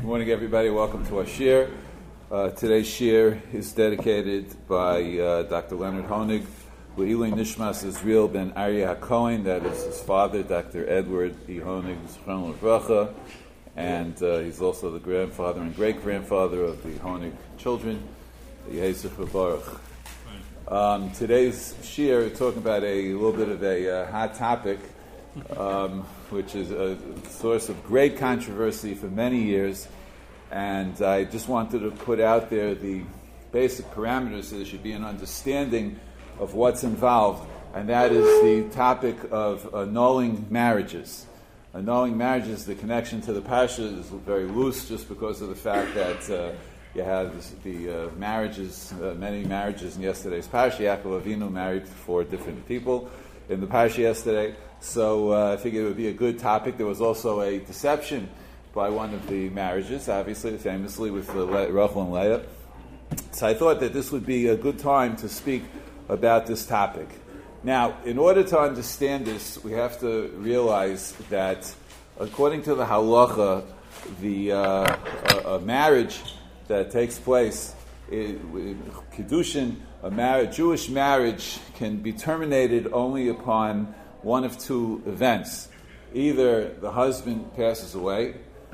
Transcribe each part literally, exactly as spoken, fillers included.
morning, everybody. Welcome to our shir. Uh, today's shir is dedicated by uh, Doctor Leonard Honig, Le'ilui Nishmas Israel ben Aryeh HaKohen, that is his father, Doctor Edward E. Honig, Zichrono Livracha, and uh, he's also the grandfather and great-grandfather of the Honig children, Yehei Zichro Baruch. Um, today's shir is talking about a little bit of a uh, hot topic, um, which is a source of great controversy for many years, and I just wanted to put out there the basic parameters so there should be an understanding of what's involved, and that is the topic of annulling marriages. Annulling marriages, the connection to the Pasha is very loose just because of the fact that uh, you have the uh, marriages, uh, many marriages in yesterday's Pasha. Yaakov Avinu married four different people in the Pasha yesterday. So uh, I figured it would be a good topic. There was also a deception by one of the marriages, obviously, famously with uh, Le- Rachel and Leah. So I thought that this would be a good time to speak about this topic. Now, in order to understand this, we have to realize that according to the halacha, the uh, a, a marriage that takes place, it, Kiddushin, a marriage, Jewish marriage, can be terminated only upon one of two events. Either the husband passes away,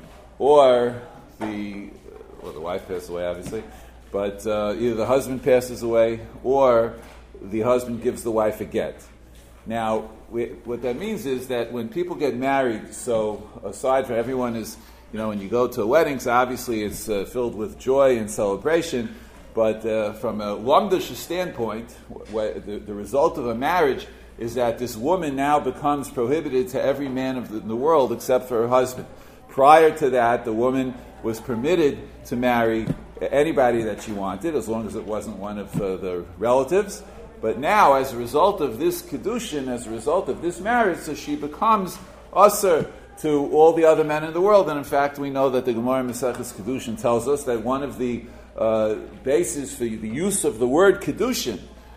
or the, well, the wife passes away, obviously, but uh, either the husband passes away, or the husband gives the wife a get. Now, we, what that means is that when people get married, so aside from everyone is, you know, when you go to weddings, obviously it's uh, filled with joy and celebration, but uh, from a Lamdish standpoint, wh- the, the result of a marriage is that this woman now becomes prohibited to every man of the, in the world except for her husband. Prior to that, the woman was permitted to marry anybody that she wanted, as long as it wasn't one of uh, the relatives. But now, as a result of this Kiddushin, as a result of this marriage, so she becomes usher to all the other men in the world. And in fact, we know that the Gemara Maseches Kiddushin tells us that one of the uh, bases for the use of the word Kiddushin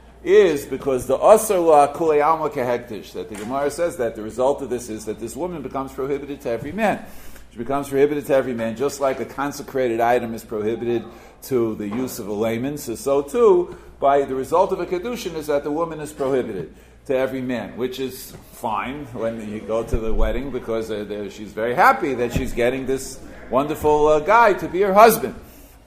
is because the Asar La Kulei Alma Kehektish, that the Gemara says that the result of this is that this woman becomes prohibited to every man. She becomes prohibited to every man, just like a consecrated item is prohibited to the use of a layman. So, so too, by the result of a Kiddushin is that the woman is prohibited to every man, which is fine when you go to the wedding because uh, she's very happy that she's getting this wonderful uh, guy to be her husband.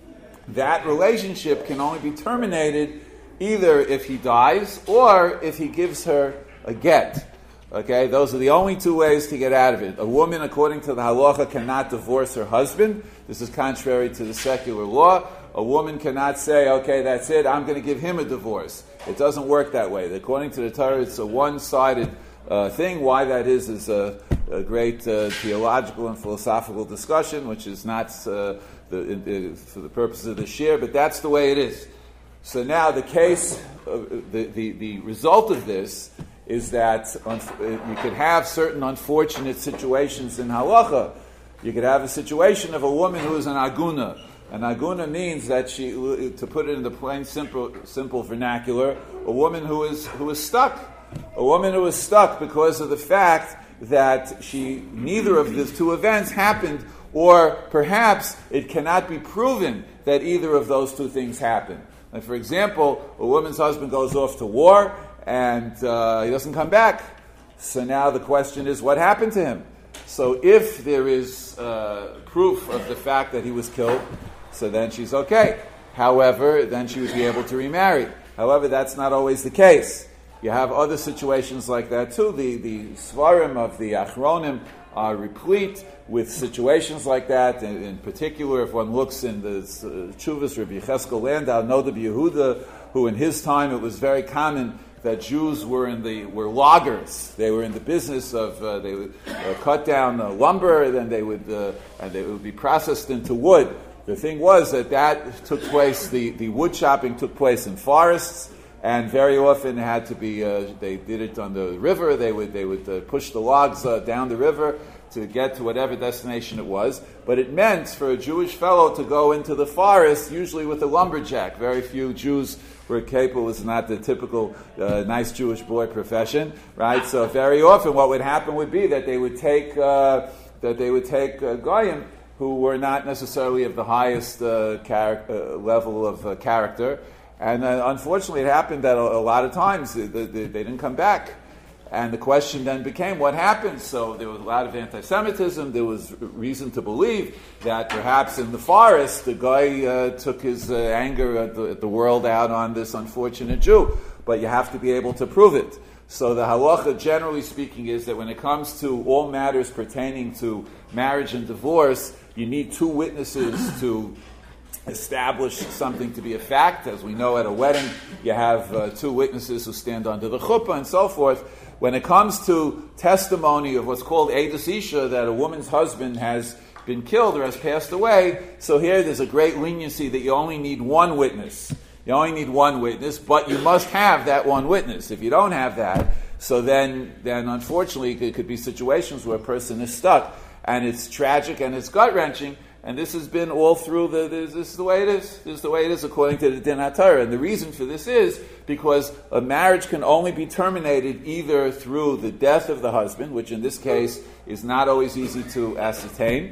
That relationship can only be terminated either if he dies or if he gives her a get. Okay, those are the only two ways to get out of it. A woman, according to the halacha, cannot divorce her husband. This is contrary to the secular law. A woman cannot say, okay, that's it, I'm going to give him a divorce. It doesn't work that way. According to the Torah, it's a one-sided uh, thing. Why that is is a, a great uh, theological and philosophical discussion, which is not uh, the, in, uh, for the purpose of the shir, but that's the way it is. So now the case, uh, the, the, the result of this is that un- you could have certain unfortunate situations in halacha. You could have a situation of a woman who is an aguna. An aguna means that she, to put it in the plain, simple, simple vernacular, a woman who is who is stuck. A woman who is stuck because of the fact that she neither of these two events happened, or perhaps it cannot be proven that either of those two things happened. Like, for example, a woman's husband goes off to war and uh, he doesn't come back. So now the question is, what happened to him? So if there is uh, proof of the fact that he was killed, so then she's okay. However, then she would be able to remarry. However, that's not always the case. You have other situations like that too. The, the Svarim of the Achronim are replete with situations like that. In, in particular, if one looks in the uh, Chuvas Rabbi Cheskel Landau, Noda Yehuda, who in his time it was very common that Jews were in the were loggers. They were in the business of uh, they would uh, cut down uh, lumber, then they would uh, and they would be processed into wood. The thing was that that took place. The, the wood chopping took place in forests, and very often had to be. Uh, they did it on the river. They would they would uh, push the logs uh, down the river to get to whatever destination it was. But it meant for a Jewish fellow to go into the forest, usually with a lumberjack. Very few Jews were capable. It was not the typical uh, nice Jewish boy profession, right? So very often what would happen would be that they would take uh, that they would take uh, goyim who were not necessarily of the highest uh, char- uh, level of uh, character. And uh, unfortunately, it happened that a, a lot of times they, they, they didn't come back. And the question then became, what happened? So there was a lot of anti-Semitism. There was reason to believe that perhaps in the forest, the guy uh, took his uh, anger at the, at the world out on this unfortunate Jew. But you have to be able to prove it. So the halacha, generally speaking, is that when it comes to all matters pertaining to marriage and divorce, you need two witnesses to establish something to be a fact. As we know, at a wedding, you have uh, two witnesses who stand under the chuppah and so forth. When it comes to testimony of what's called Eidos Isha, that a woman's husband has been killed or has passed away, so here there's a great leniency that you only need one witness. You only need one witness, but you must have that one witness. If you don't have that, so then, then unfortunately, it could be situations where a person is stuck, and it's tragic and it's gut-wrenching. And this has been all through the, this is the way it is. This is the way it is according to the Din HaTorah. And the reason for this is because a marriage can only be terminated either through the death of the husband, which in this case is not always easy to ascertain,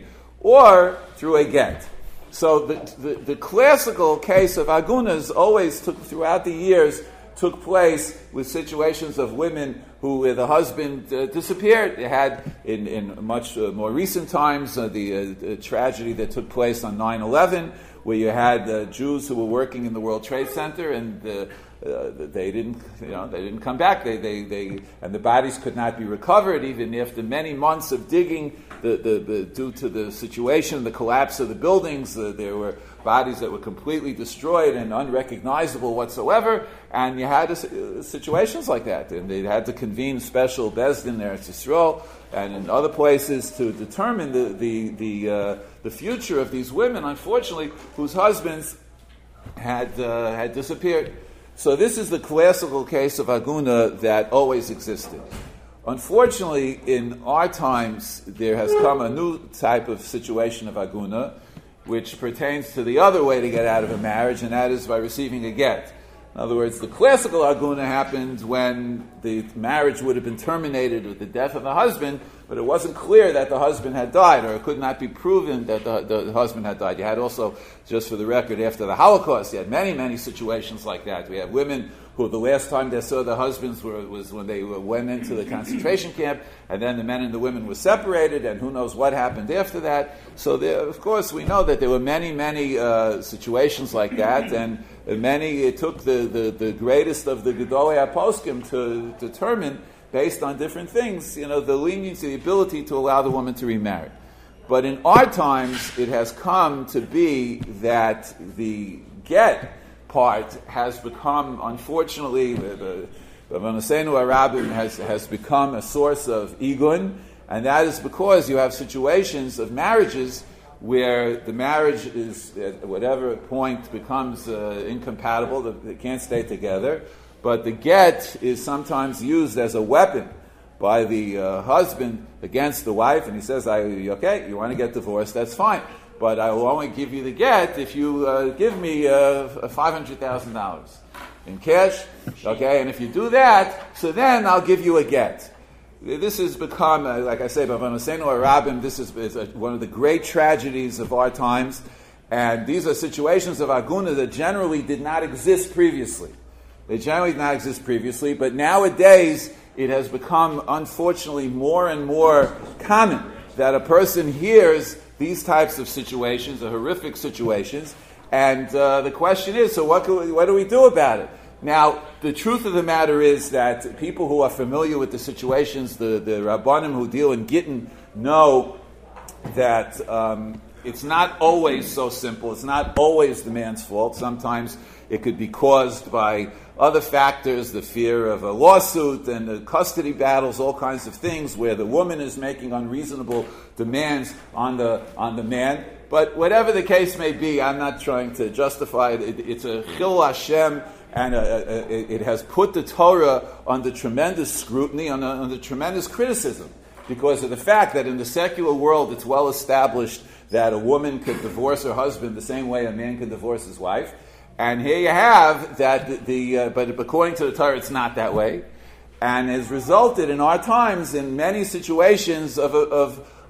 or through a get. So the, the, the classical case of agunas always took, throughout the years, took place with situations of women who uh, the husband uh, disappeared. They had, in, in much uh, more recent times, uh, the, uh, the tragedy that took place on nine eleven, where you had uh, Jews who were working in the World Trade Center, and uh, uh, they didn't, you know, they didn't come back. They, they, they, and the bodies could not be recovered, even after many months of digging. The, the, the, due to the situation, the collapse of the buildings, uh, there were bodies that were completely destroyed and unrecognizable whatsoever, and you had a, uh, situations like that, and they had to convene special Bezdin there in Yisrael and in other places to determine the the the, uh, the future of these women, unfortunately, whose husbands had uh, had disappeared. So this is the classical case of aguna that always existed. Unfortunately, in our times, there has come a new type of situation of aguna, which pertains to the other way to get out of a marriage, and that is by receiving a get. In other words, the classical aguna happened when the marriage would have been terminated with the death of the husband, but it wasn't clear that the husband had died, or it could not be proven that the, the, the husband had died. You had also, just for the record, after the Holocaust, you had many, many situations like that. We have women who the last time they saw the husbands were, was when they went into the concentration camp, and then the men and the women were separated, and who knows what happened after that. So there, of course, we know that there were many, many uh, situations like that, and many, it took the, the, the greatest of the Gedolei HaPoskim to determine, based on different things, you know, the leniency, the ability to allow the woman to remarry. But in our times, it has come to be that the get part has become, unfortunately, the Avonosenu Arabim has, has become a source of igun, and that is because you have situations of marriages where the marriage is, at whatever point, becomes uh, incompatible, they can't stay together, but the get is sometimes used as a weapon by the uh, husband against the wife, and he says, I, okay, you want to get divorced, that's fine. But I will only give you the get if you uh, give me uh, five hundred thousand dollars in cash, okay? And if you do that, so then I'll give you a get. This has become, uh, like I say, B'Avonosenu Arabim, this is, is a, one of the great tragedies of our times, and these are situations of aguna that generally did not exist previously. They generally did not exist previously, but nowadays it has become, unfortunately, more and more common that a person hears these types of situations, the horrific situations, and uh, the question is, so what, can we, what do we do about it? Now, the truth of the matter is that people who are familiar with the situations, the, the Rabbanim who deal in Gittin, know that um, it's not always so simple. It's not always the man's fault. Sometimes it could be caused by other factors, the fear of a lawsuit and the custody battles, all kinds of things where the woman is making unreasonable demands on the on the man. But whatever the case may be, I'm not trying to justify it. it it's a Chil Hashem, and a, a, a, it has put the Torah under tremendous scrutiny, under, under tremendous criticism, because of the fact that in the secular world it's well established that a woman could divorce her husband the same way a man can divorce his wife. And here you have that the, the uh, but according to the Torah, it's not that way, and has resulted in our times in many situations of of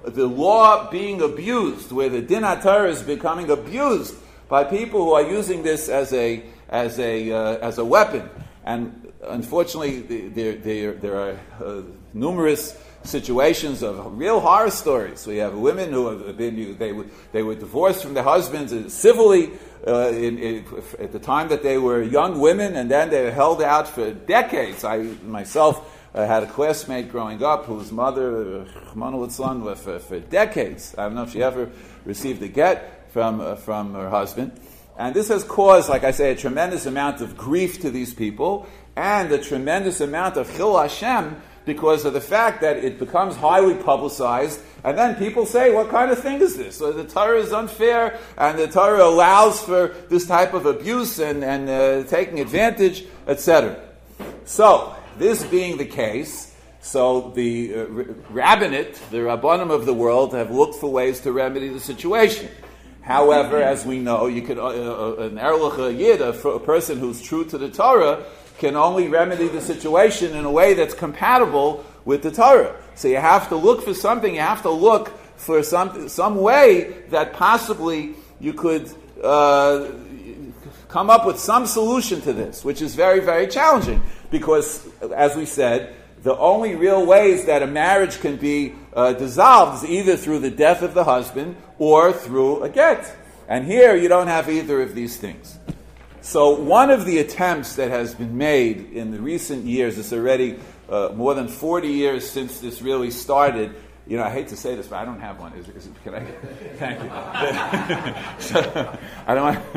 the law being abused, where the din HaTorah is becoming abused by people who are using this as a as a uh, as a weapon. And unfortunately, there there there are uh, numerous situations of real horror stories. We have women who have been they were they were divorced from their husbands civilly uh, in, in, at the time that they were young women, and then they were held out for decades. I myself. I had a classmate growing up whose mother, Rahman al-Islam, was for, for decades. I don't know if she ever received a get from uh, from her husband. And this has caused, like I say, a tremendous amount of grief to these people and a tremendous amount of Chil Hashem because of the fact that it becomes highly publicized. And then people say, what kind of thing is this? So the Torah is unfair and the Torah allows for this type of abuse and, and uh, taking advantage, et cetera. So, this being the case, so the uh, rabbinate, the rabbanim of the world, have looked for ways to remedy the situation. However, as we know, you could uh, uh, an erlich yid, a, a person who's true to the Torah, can only remedy the situation in a way that's compatible with the Torah. So you have to look for something. You have to look for some some way that possibly you could uh, come up with some solution to this, which is very, very challenging. Because, as we said, the only real ways that a marriage can be uh, dissolved is either through the death of the husband or through a get. And here you don't have either of these things. So one of the attempts that has been made in the recent years, it's already uh, more than forty years since this really started. You know, I hate to say this, but I don't have one. Is, is it, can I? Thank you. so, I don't want.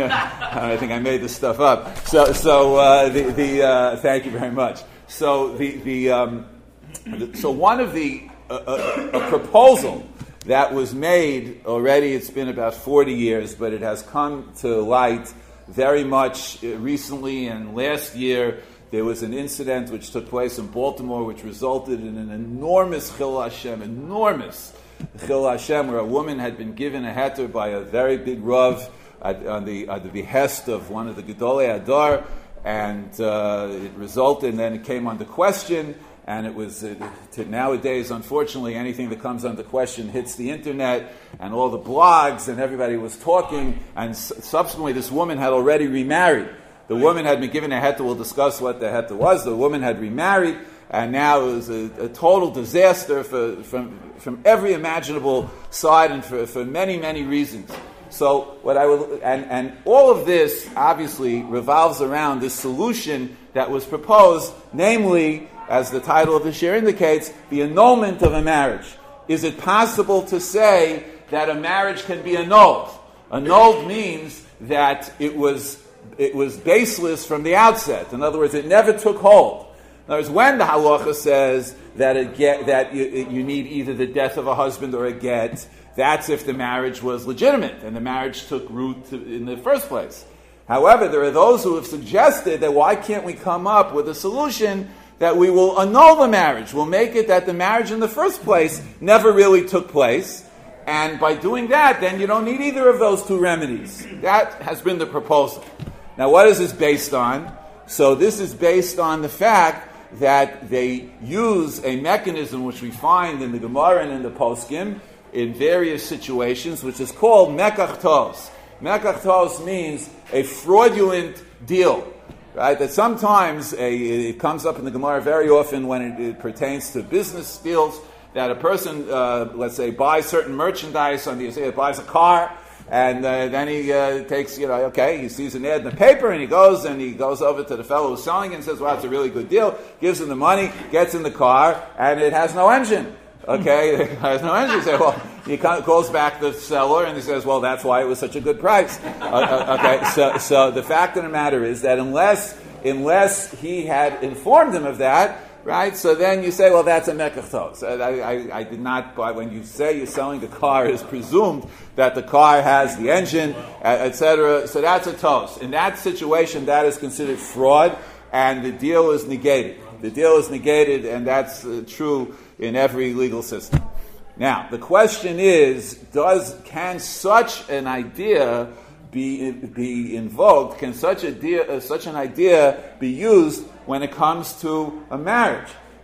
I think I made this stuff up. So, so uh, the the uh, thank you very much. So the the, um, the so one of the uh, a, a proposal that was made already. It's been about forty years, but it has come to light very much recently. And last year, there was an incident which took place in Baltimore, which resulted in an enormous Chil Hashem, enormous Chil Hashem, where a woman had been given a heter by a very big Rav at, on the, at the behest of one of the Gedolei Adar, and uh, it resulted, and then it came under question, and it was, uh, to nowadays, unfortunately, anything that comes under question hits the internet, and all the blogs, and everybody was talking, and s- subsequently this woman had already remarried. The woman had been given a heter. We'll discuss what the heter was. The woman had remarried, and now it was a, a total disaster for, from from every imaginable side and for, for many, many reasons. So what I would and, and all of this obviously revolves around this solution that was proposed, namely, as the title of the share indicates, the annulment of a marriage. Is it possible to say that a marriage can be annulled? Annulled means that it was It was baseless from the outset. In other words, it never took hold. In other words, when the halacha says that it get, that you, you need either the death of a husband or a get, that's if the marriage was legitimate and the marriage took root to, in the first place. However, there are those who have suggested that why can't we come up with a solution that we will annul the marriage? We'll make it that the marriage in the first place never really took place. And by doing that, then you don't need either of those two remedies. That has been the proposal. Now, what is this based on? So this is based on the fact that they use a mechanism which we find in the Gemara and in the Poskim in various situations, which is called mekach tos. Mekach tos means a fraudulent deal, right? That sometimes a, it comes up in the Gemara very often when it, it pertains to business deals, that a person, uh, let's say, buys certain merchandise, on the, say, buys a car, and uh, then he uh, takes, you know, okay, he sees an ad in the paper, and he goes and he goes over to the fellow who's selling it and says, well, it's a really good deal, gives him the money, gets in the car, and it has no engine. Okay, it has no engine. You say, well, he calls back the seller, and he says, well, that's why it was such a good price. Uh, okay, so so the fact of the matter is that unless unless he had informed him of that, right? So then you say, well, that's a mekach tos. I, I, I did not buy. When you say you're selling a car, it's presumed that the car has the engine, et cetera. So that's a tos. In that situation, that is considered fraud, and the deal is negated. The deal is negated, and that's uh, true in every legal system. Now, the question is: Does can such an idea be be invoked? Can such a idea, uh, such an idea be used when it comes to a marriage?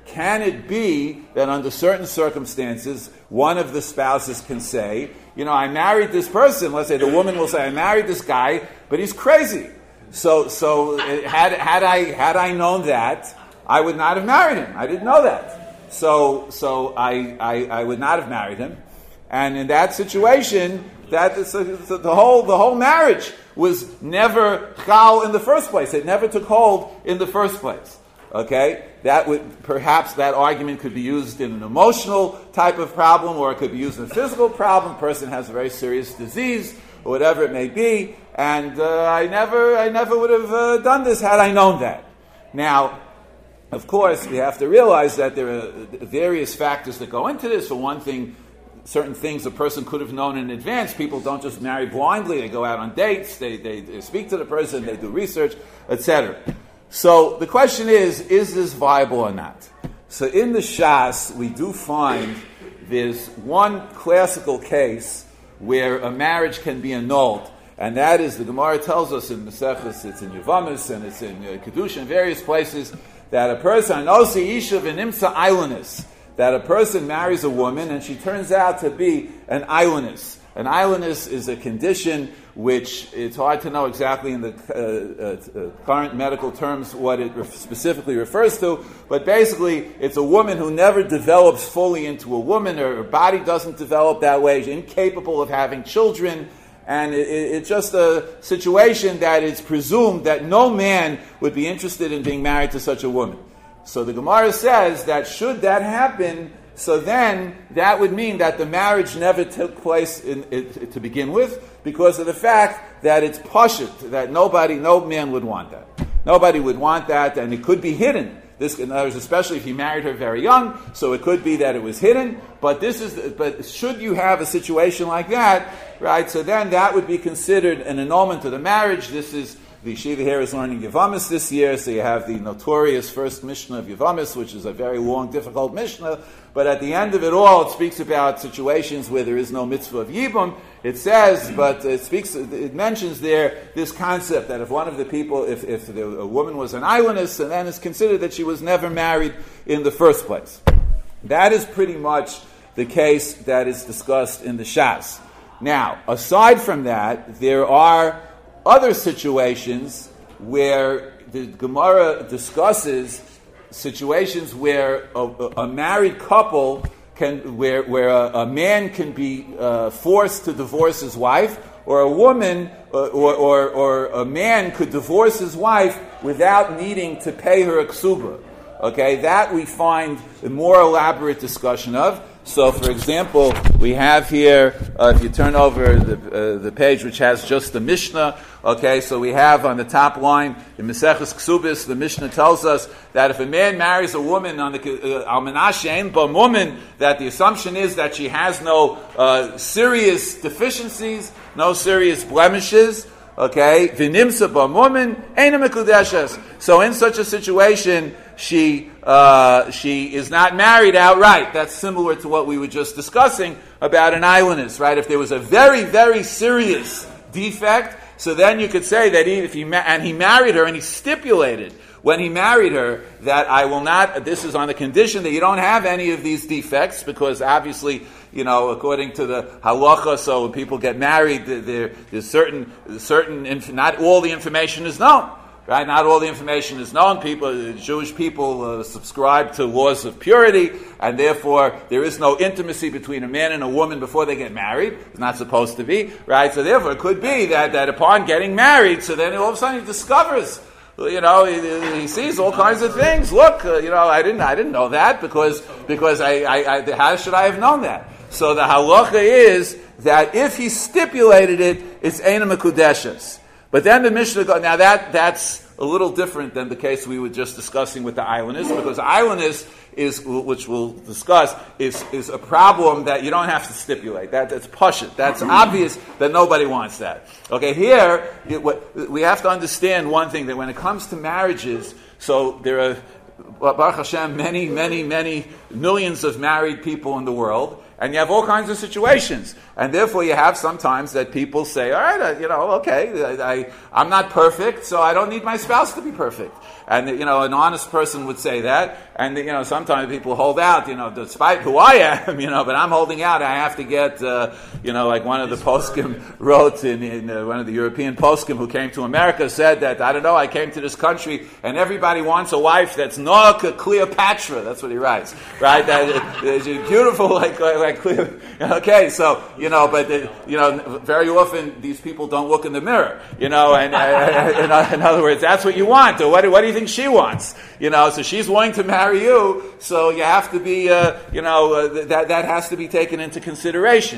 can it be that under certain circumstances, one of the spouses can say, you know, I married this person, let's say the woman will say, I married this guy, but he's crazy. So, so had, had I, had I known that, I would not have married him. I didn't know that. So, so I, I, I would not have married him. And in that situation, that is, uh, the whole, the whole marriage was never chal in the first place. It never took hold in the first place. Okay? That would, perhaps that argument could be used in an emotional type of problem, or it could be used in a physical problem. A person has a very serious disease, or whatever it may be, and uh, I never, I never would have uh, done this had I known that. Now, of course, we have to realize that there are various factors that go into this. For one thing, certain things a person could have known in advance. People don't just marry blindly. They go out on dates, they, they, they speak to the person, they do research, et cetera. So the question is, is this viable or not? So in the Shas, we do find there's one classical case where a marriage can be annulled, and that is, the Gemara tells us in Maseches, it's in Yevamis, and it's in uh, Kedusha, in various places, that a person, Anosi Isha v'nimsa islandess, that a person marries a woman and she turns out to be an islandess. An islandess is a condition which it's hard to know exactly in the uh, uh, uh, current medical terms what it re- specifically refers to, but basically it's a woman who never develops fully into a woman, or her body doesn't develop that way, she's incapable of having children, and it, it, it's just a situation that it's presumed that no man would be interested in being married to such a woman. So the Gemara says that should that happen, so then that would mean that the marriage never took place in, it, to begin with, because of the fact that it's pashut, that nobody, no man would want that. Nobody would want that, and it could be hidden. This, in other words, especially if he married her very young, so it could be that it was hidden. But this is, but should you have a situation like that, right? So then that would be considered an annulment of the marriage. This is the yeshiva here is learning Yevamis this year, so you have the notorious first Mishnah of Yevamis, which is a very long, difficult Mishnah. But at the end of it all, it speaks about situations where there is no mitzvah of Yibum. It says, but it speaks, it mentions there this concept that if one of the people, if, if the, a woman was an islandess, and then it's considered that she was never married in the first place. That is pretty much the case that is discussed in the Shas. Now, aside from that, there are other situations where the Gemara discusses situations where a, a married couple can, where where a, a man can be uh, forced to divorce his wife, or a woman, uh, or, or or a man could divorce his wife without needing to pay her a ksuba. Okay, that we find a more elaborate discussion of. So, for example, we have here, uh, if you turn over the uh, the page which has just the Mishnah, okay, so we have on the top line, in Maseches Ksubis, the Mishnah tells us that if a man marries a woman on the Almanah She'ein Ba woman, that the assumption is that she has no uh, serious deficiencies, no serious blemishes, okay, V'nimsa Ba woman, Eina Mekudeshes. So in such a situation, she uh, she is not married outright. That's similar to what we were just discussing about an islandess, right? If there was a very, very serious defect, so then you could say that he, if he ma- and he married her, and he stipulated when he married her that I will not. This is on the condition that you don't have any of these defects, because obviously, you know, according to the halacha, so when people get married, there, there's certain certain inf- not all the information is known. Right, not all the information is known. People, Jewish people, uh, subscribe to laws of purity, and therefore there is no intimacy between a man and a woman before they get married. It's not supposed to be, right? So therefore, it could be that, that upon getting married, so then all of a sudden he discovers, you know, he, he sees all kinds of things. Look, uh, you know, I didn't, I didn't know that because because I, I, I, how should I have known that? So the halacha is that if he stipulated it, it's eina mekudeshes. But then the Mishnah, now that that's a little different than the case we were just discussing with the islandess, because islandess is, which we'll discuss, is is a problem that you don't have to stipulate. That that's pashut. That's obvious that nobody wants that. Okay, here it, what, we have to understand one thing, that when it comes to marriages, so there are Baruch Hashem many, many, many millions of married people in the world. And you have all kinds of situations. And therefore you have sometimes that people say, all right, uh, you know, okay, I, I, I'm not perfect, so I don't need my spouse to be perfect. And, you know, an honest person would say that. And, you know, sometimes people hold out, you know, despite who I am, you know, but I'm holding out. I have to get, uh, you know, like one of the poskim wrote in, in uh, one of the European poskim who came to America said that, I don't know, I came to this country and everybody wants a wife that's Noach Cleopatra. That's what he writes, right? That, it's beautiful, like, like Cleo. Okay, so, you know, but, uh, you know, very often these people don't look in the mirror, you know, and uh, in, in other words, that's what you want. Or what, what do you think she wants? You know, so she's willing to marry you, so you have to be, uh, you know, uh, that, that has to be taken into consideration.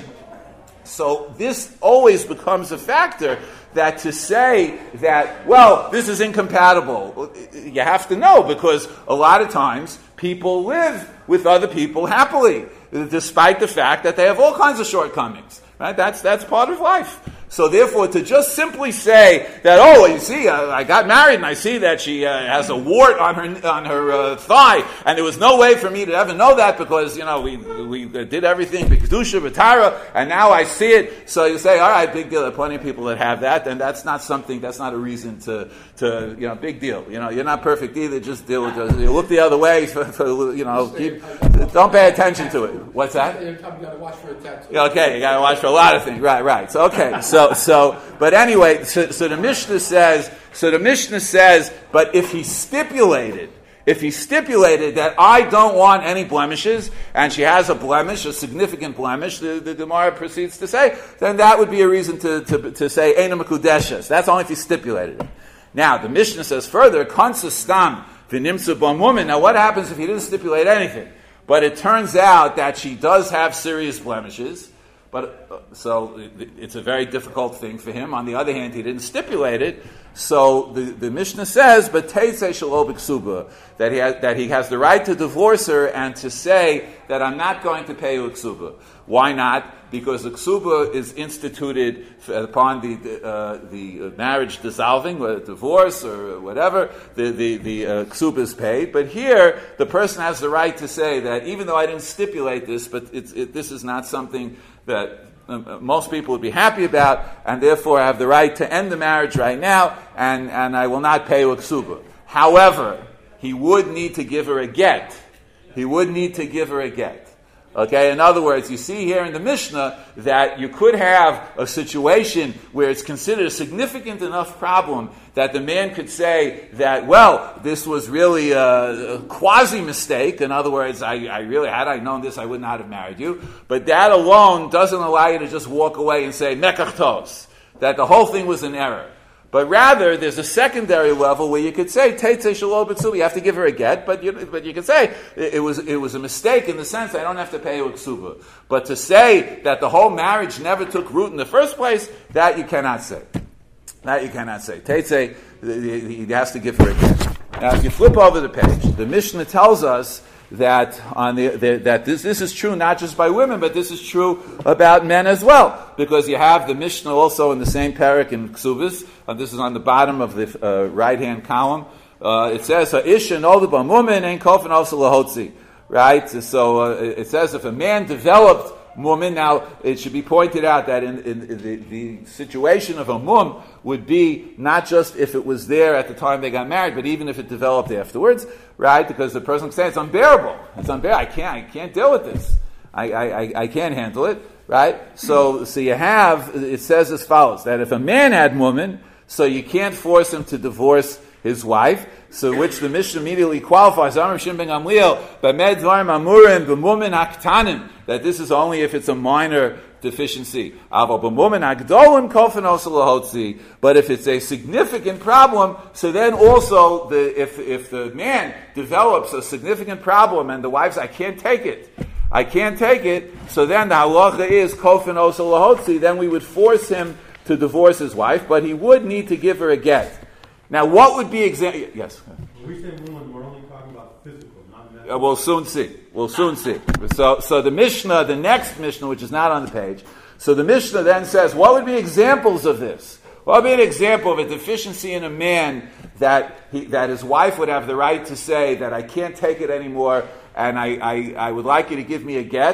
So this always becomes a factor that to say that, well, this is incompatible, you have to know, because a lot of times people live with other people happily, despite the fact that they have all kinds of shortcomings. Right? That's that's part of life. So therefore, to just simply say that, oh, you see, uh, I got married and I see that she uh, has a wart on her on her uh, thigh, and there was no way for me to ever know that because, you know, we we did everything b'kedusha b'tara, and now I see it. So you say, all right, big deal. There are plenty of people that have that, and that's not something. That's not a reason to to you know, big deal. You know, you're not perfect either. Just deal with it. You look the other way. For, for, you know, keep, don't pay attention to it. What's that? You gotta watch for a tattoo. Okay, you gotta watch for a lot of things. Right, right. So okay, so. So, so, but anyway, so, so the Mishnah says, so the Mishnah says, but if he stipulated, if he stipulated that I don't want any blemishes, and she has a blemish, a significant blemish, the, the Gemara proceeds to say, then that would be a reason to, to, to say, Eina Mekudeshes. That's only if he stipulated it. Now, the Mishnah says further, Kansa Stam v'nimtza bam woman. Now, what happens if he didn't stipulate anything? But it turns out that she does have serious blemishes. But uh, so it, it's a very difficult thing for him. On the other hand, he didn't stipulate it. So the, the Mishnah says, "But teitze shelo b'ksuba," that he has, that he has the right to divorce her and to say that I'm not going to pay you a ksuba. Why not? Because the ksuba is instituted upon the uh, the marriage dissolving, or divorce, or whatever. The the the uh, ksuba is paid. But here, the person has the right to say that even though I didn't stipulate this, but it's, it, this is not something that uh, most people would be happy about, and therefore I have the right to end the marriage right now, and, and I will not pay a ksuba. However, he would need to give her a get. He would need to give her a get. Okay, in other words, you see here in the Mishnah that you could have a situation where it's considered a significant enough problem that the man could say that, well, this was really a, a quasi-mistake. In other words, I, I really, had I known this, I would not have married you. But that alone doesn't allow you to just walk away and say, mekach tos, that the whole thing was an error. But rather, there's a secondary level where you could say, Teitze shelo b'ksuba, you have to give her a get, but you, but you could say, it, it was it was a mistake in the sense I don't have to pay you a ksuba. But to say that the whole marriage never took root in the first place, that you cannot say. That you cannot say. Teitze, he has to give her a get. Now, if you flip over the page, the Mishnah tells us that on the, the that this this is true not just by women, but this is true about men as well, because you have the Mishnah also in the same parak in Ksubis, and this is on the bottom of the uh, right hand column. Uh, it says "Isha noldu b'mumin ein kofen also lahotzi." Right, so uh, it says if a man developed mumin. Now, it should be pointed out that in, in, in the, the situation of a mum would be not just if it was there at the time they got married, but even if it developed afterwards, right? Because the person can say it's unbearable. It's unbearable. I can't. I can't deal with this. I, I, I can't handle it, right? So, so you have. It says as follows: that if a man had mumin, so you can't force him to divorce his wife. So, which the Mishnah immediately qualifies. Amar Shimon ben Gamliel, b'med dvarim amurim b'mumin aktanim. That this is only if it's a minor deficiency. Aval b'mumin agdolim kofen also lahotzi. But if it's a significant problem, so then also the if if the man develops a significant problem and the wife says, I can't take it. I can't take it. So then the halacha is kofen also lahotzi. Then we would force him to divorce his wife, but he would need to give her a get. Now, what would be example? Yes. When we say woman, we're only talking about physical, not mental. Uh, we'll soon see. We'll soon see. So, so the Mishnah, the next Mishnah, which is not on the page, so the Mishnah then says, what would be examples of this? What would be an example of a deficiency in a man that he, that his wife would have the right to say that I can't take it anymore, and I, I, I would like you to give me a get,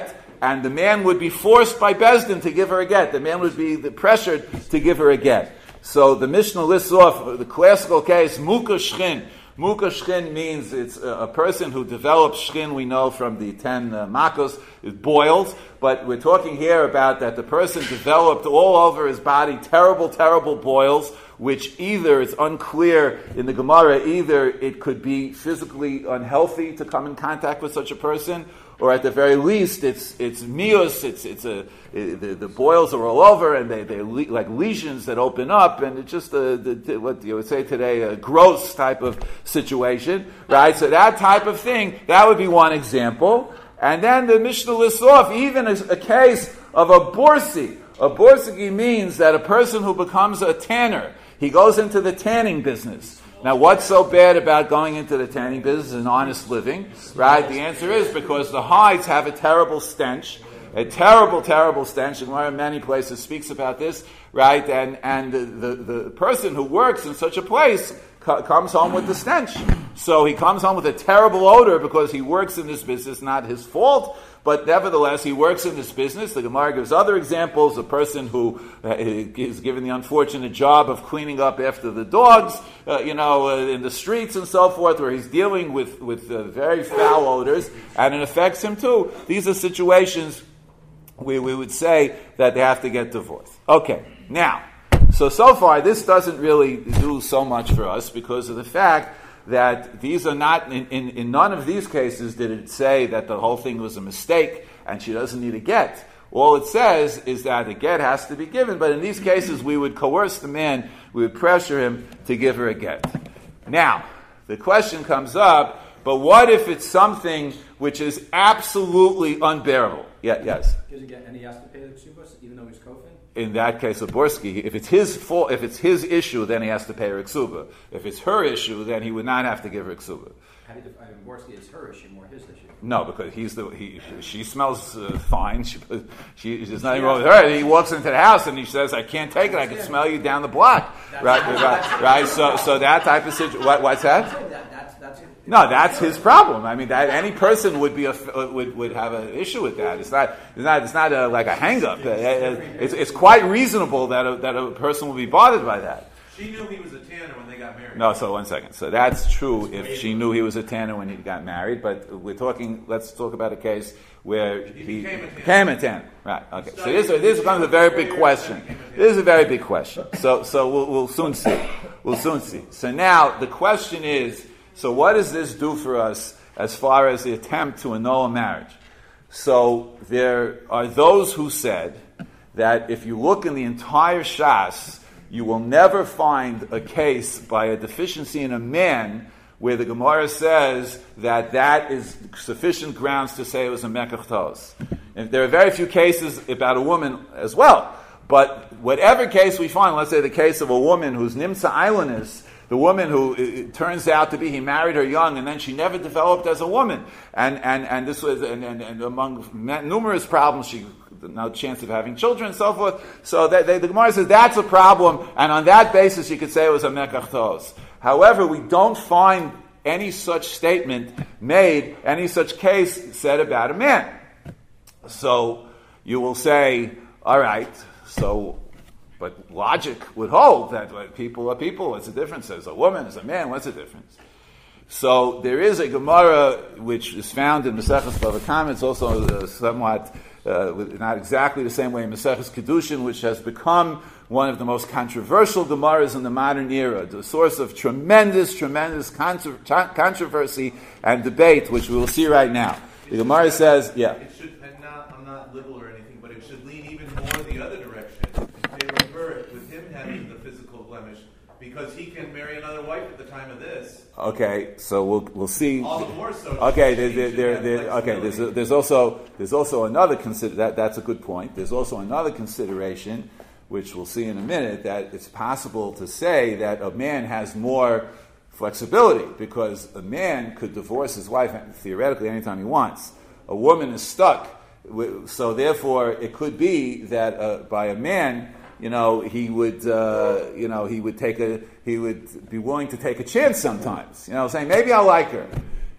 and the man would be forced by Bezdin to give her a get. The man would be pressured to give her a get. So the Mishnah lists off the classical case, Muka Shchin. Muka Shchin means it's a, a person who develops Shchin, we know from the ten uh, Makos, it boils, but we're talking here about that the person developed all over his body terrible, terrible boils, which either, it's unclear in the Gemara, either it could be physically unhealthy to come in contact with such a person, or at the very least, it's it's mius, it's it's a it, the, the boils are all over, and they they're le- like lesions that open up, and it's just a, the, the, what you would say today, a gross type of situation, right? So that type of thing, that would be one example. And then the Mishnah lists off even a, a case of a borsi. A borsigi means that a person who becomes a tanner, he goes into the tanning business. Now, what's so bad about going into the tanning business and honest living? Right? The answer is because the hides have a terrible stench, a terrible, terrible stench. And Gemara in many places speaks about this, right? And and the, the, the person who works in such a place co- comes home with the stench. So he comes home with a terrible odor because he works in this business, not his fault. But nevertheless, he works in this business. The Gemara gives other examples. A person who uh, is given the unfortunate job of cleaning up after the dogs, uh, you know, uh, in the streets and so forth, where he's dealing with, with uh, very foul odors, and it affects him too. These are situations where we would say that they have to get divorced. Okay, now, so, so far, this doesn't really do so much for us because of the fact that these are not, in, in, in none of these cases did it say that the whole thing was a mistake and she doesn't need a get. All it says is that a get has to be given, but in these cases we would coerce the man, we would pressure him to give her a get. Now, the question comes up, but what if it's something which is absolutely unbearable? Yeah, yes? Does he get, and he has to pay the ksubas even though he's kofin? In that case of Borsky, if it's his fault, if it's his issue, then he has to pay her ksuba. If it's her issue, then he would not have to give her ksuba. How do you define Borsky? It's her issue, more his issue. No, because he's the he. She smells uh, fine. She, she there's nothing wrong with her. He walks into the house and he says, "I can't take it. I can smell you down the block." Right, right, right. So, so that type of situation. What, what's that? That's that's it. No, that's his problem. I mean, that any person would be a, would would have an issue with that. It's not it's not it's not a, like a hang up. It's it's quite reasonable that a, that a person will be bothered by that. She knew he was a tanner when they got married. No, so one second. So that's true if she knew he was a tanner when he got married. But we're talking. Let's talk about a case where he, he became, a became a tanner. Right. Okay. So this this becomes a very big question. This is a very big question. So so we'll we'll soon see. We'll soon see. So now the question is. So what does this do for us as far as the attempt to annul a marriage? So there are those who said that if you look in the entire Shas, you will never find a case by a deficiency in a man where the Gemara says that that is sufficient grounds to say it was a mekach tos. And there are very few cases about a woman as well. But whatever case we find, let's say the case of a woman whose nimsa islandess, the woman who it turns out to be, he married her young, and then she never developed as a woman, and and, and this was and, and, and among numerous problems, she no chance of having children and so forth. So they, they, the Gemara says that's a problem, and on that basis, you could say it was a mekach tos. However, we don't find any such statement made, any such case said about a man. So you will say, all right, so. But logic would hold that people are people. What's the difference? As a woman, as a man, what's the difference? So there is a Gemara which is found in Maseches Bava Kama. It's also uh, somewhat, uh, not exactly the same way in Maseches Kedushin, which has become one of the most controversial Gemaras in the modern era, the source of tremendous, tremendous contro- controversy and debate, which we will see right now. The Gemara says, yeah. It should, and not, I'm not liberal or anything, but it should lean even more the other direction. With him having the physical blemish, because he can marry another wife at the time of this. Okay, so we'll we'll see. All the more so. Okay, there, there, there, there, okay. There's a, there's also there's also another consider that that's a good point. There's also another consideration, which we'll see in a minute, that it's possible to say that a man has more flexibility because a man could divorce his wife theoretically anytime he wants. A woman is stuck, so therefore it could be that uh, by a man. You know, he would, uh, you know, he would take a, he would be willing to take a chance sometimes. You know, saying maybe I'll like her.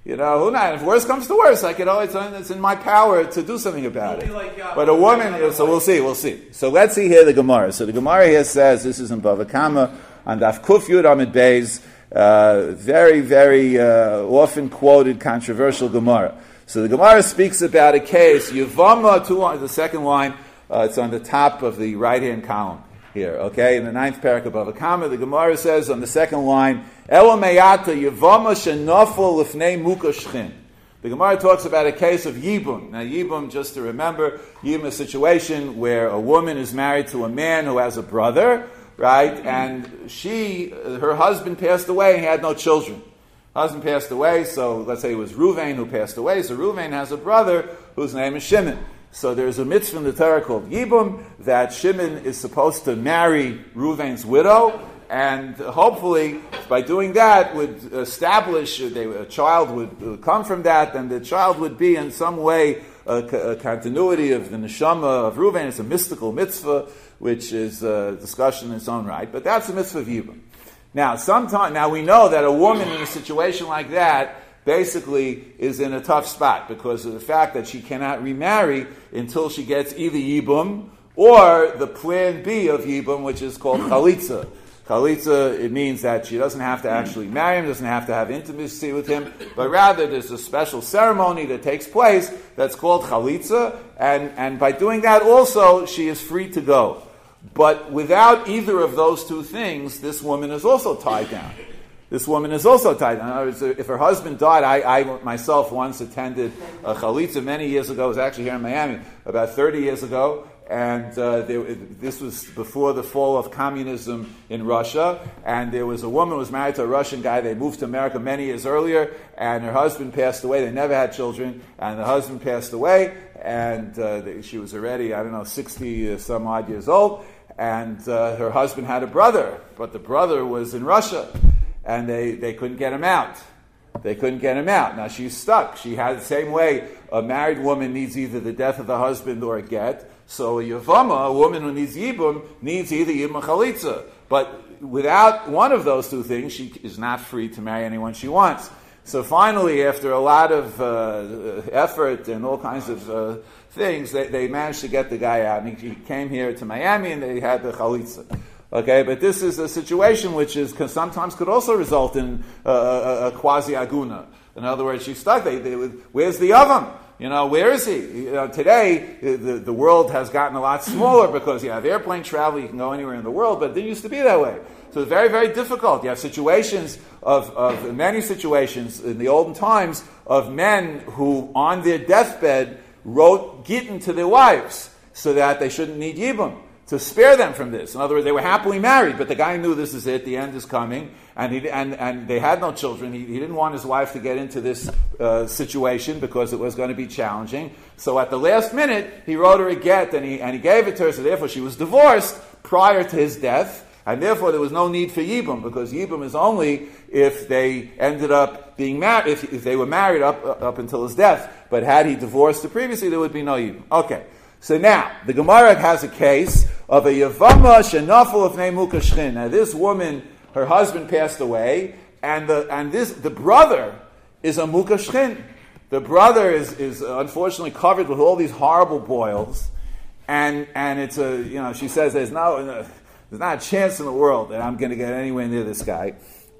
You know, who knows? If worse comes to worse, I can always, it's in my power to do something about it. Like, uh, but a woman, so we'll see, we'll see. So let's see here the Gemara. So the Gemara here says, this is in Bava Kama, on Daf Kuf Yud Amid Beis, uh, very, very uh, often quoted controversial Gemara. So the Gemara speaks about a case, Yavama, two lines, the second line, uh, it's on the top of the right-hand column here, okay? In the ninth parak of Bava Kama, the Gemara says on the second line, Ela meyata Yavama shenafel lifnei muka shchin. The Gemara talks about a case of Yibum. Now, Yibum, just to remember, Yibum is a situation where a woman is married to a man who has a brother, right? And she, her husband passed away and he had no children. Husband passed away, so let's say it was Ruvain who passed away. So Ruvain has a brother whose name is Shimon. So there's a mitzvah in the Torah called Yibum that Shimon is supposed to marry Ruvain's widow. And hopefully, by doing that, would establish they, a child would come from that, and the child would be in some way a, a continuity of the neshama of Reuven. It's a mystical mitzvah, which is a discussion in its own right. But that's the mitzvah of Yibum. Now, sometime now we know that a woman in a situation like that basically is in a tough spot because of the fact that she cannot remarry until she gets either Yibum or the plan B of Yibum, which is called Chalitza. Chalitza, it means that she doesn't have to actually marry him, doesn't have to have intimacy with him, but rather there's a special ceremony that takes place that's called Chalitza, and, and by doing that also, she is free to go. But without either of those two things, this woman is also tied down. This woman is also tied down. In other words, if her husband died, I, I myself once attended a Chalitza many years ago, it was actually here in Miami, about thirty years ago, and uh, there, this was before the fall of communism in Russia, and there was a woman who was married to a Russian guy. They moved to America many years earlier, and her husband passed away. They never had children, and the husband passed away, and uh, they, she was already, I don't know, sixty some odd years old, and uh, her husband had a brother, but the brother was in Russia, and they, they couldn't get him out. They couldn't get him out. Now she's stuck. She had the same way a married woman needs either the death of the husband or a get. So a Yavama, a woman who needs Yibum, needs either Yibum or Chalitza. But without one of those two things, she is not free to marry anyone she wants. So finally, after a lot of uh, effort and all kinds of uh, things, they, they managed to get the guy out. And he, he came here to Miami and they had the Chalitza. Okay, but this is a situation which is sometimes could also result in uh, a, a quasi-aguna. In other words, she's stuck. They, they, where's the oven? You know, where is he? You know, today, the, the world has gotten a lot smaller because you have airplane travel, you can go anywhere in the world, but it didn't used to be that way. So it's very, very difficult. You have situations of, of many situations in the olden times of men who, on their deathbed, wrote gittin to their wives so that they shouldn't need Yibum, to spare them from this. In other words, they were happily married, but the guy knew this is it, the end is coming, and he, and, and they had no children. He, he didn't want his wife to get into this uh, situation because it was going to be challenging. So at the last minute, he wrote her a get, and he, and he gave it to her, so therefore she was divorced prior to his death, and therefore there was no need for Yibum, because Yibum is only if they ended up being married, if, if they were married up, up until his death. But had he divorced her previously, there would be no Yibum. Okay. So now, the Gemara has a case of a Yavama shenafel of Muka Shchin. Now this woman, her husband passed away, and the and this the brother is a Muka Shchin. The brother is, is unfortunately covered with all these horrible boils, and and it's a, you know, she says there's no, there's not a chance in the world that I'm going to get anywhere near this guy.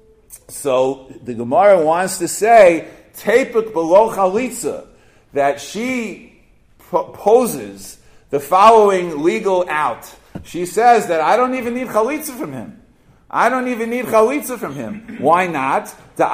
So the Gemara wants to say, Tepuk below Chalitza, that she poses the following legal out. She says that I don't even need chalitza from him. I don't even need chalitza from him. Why not?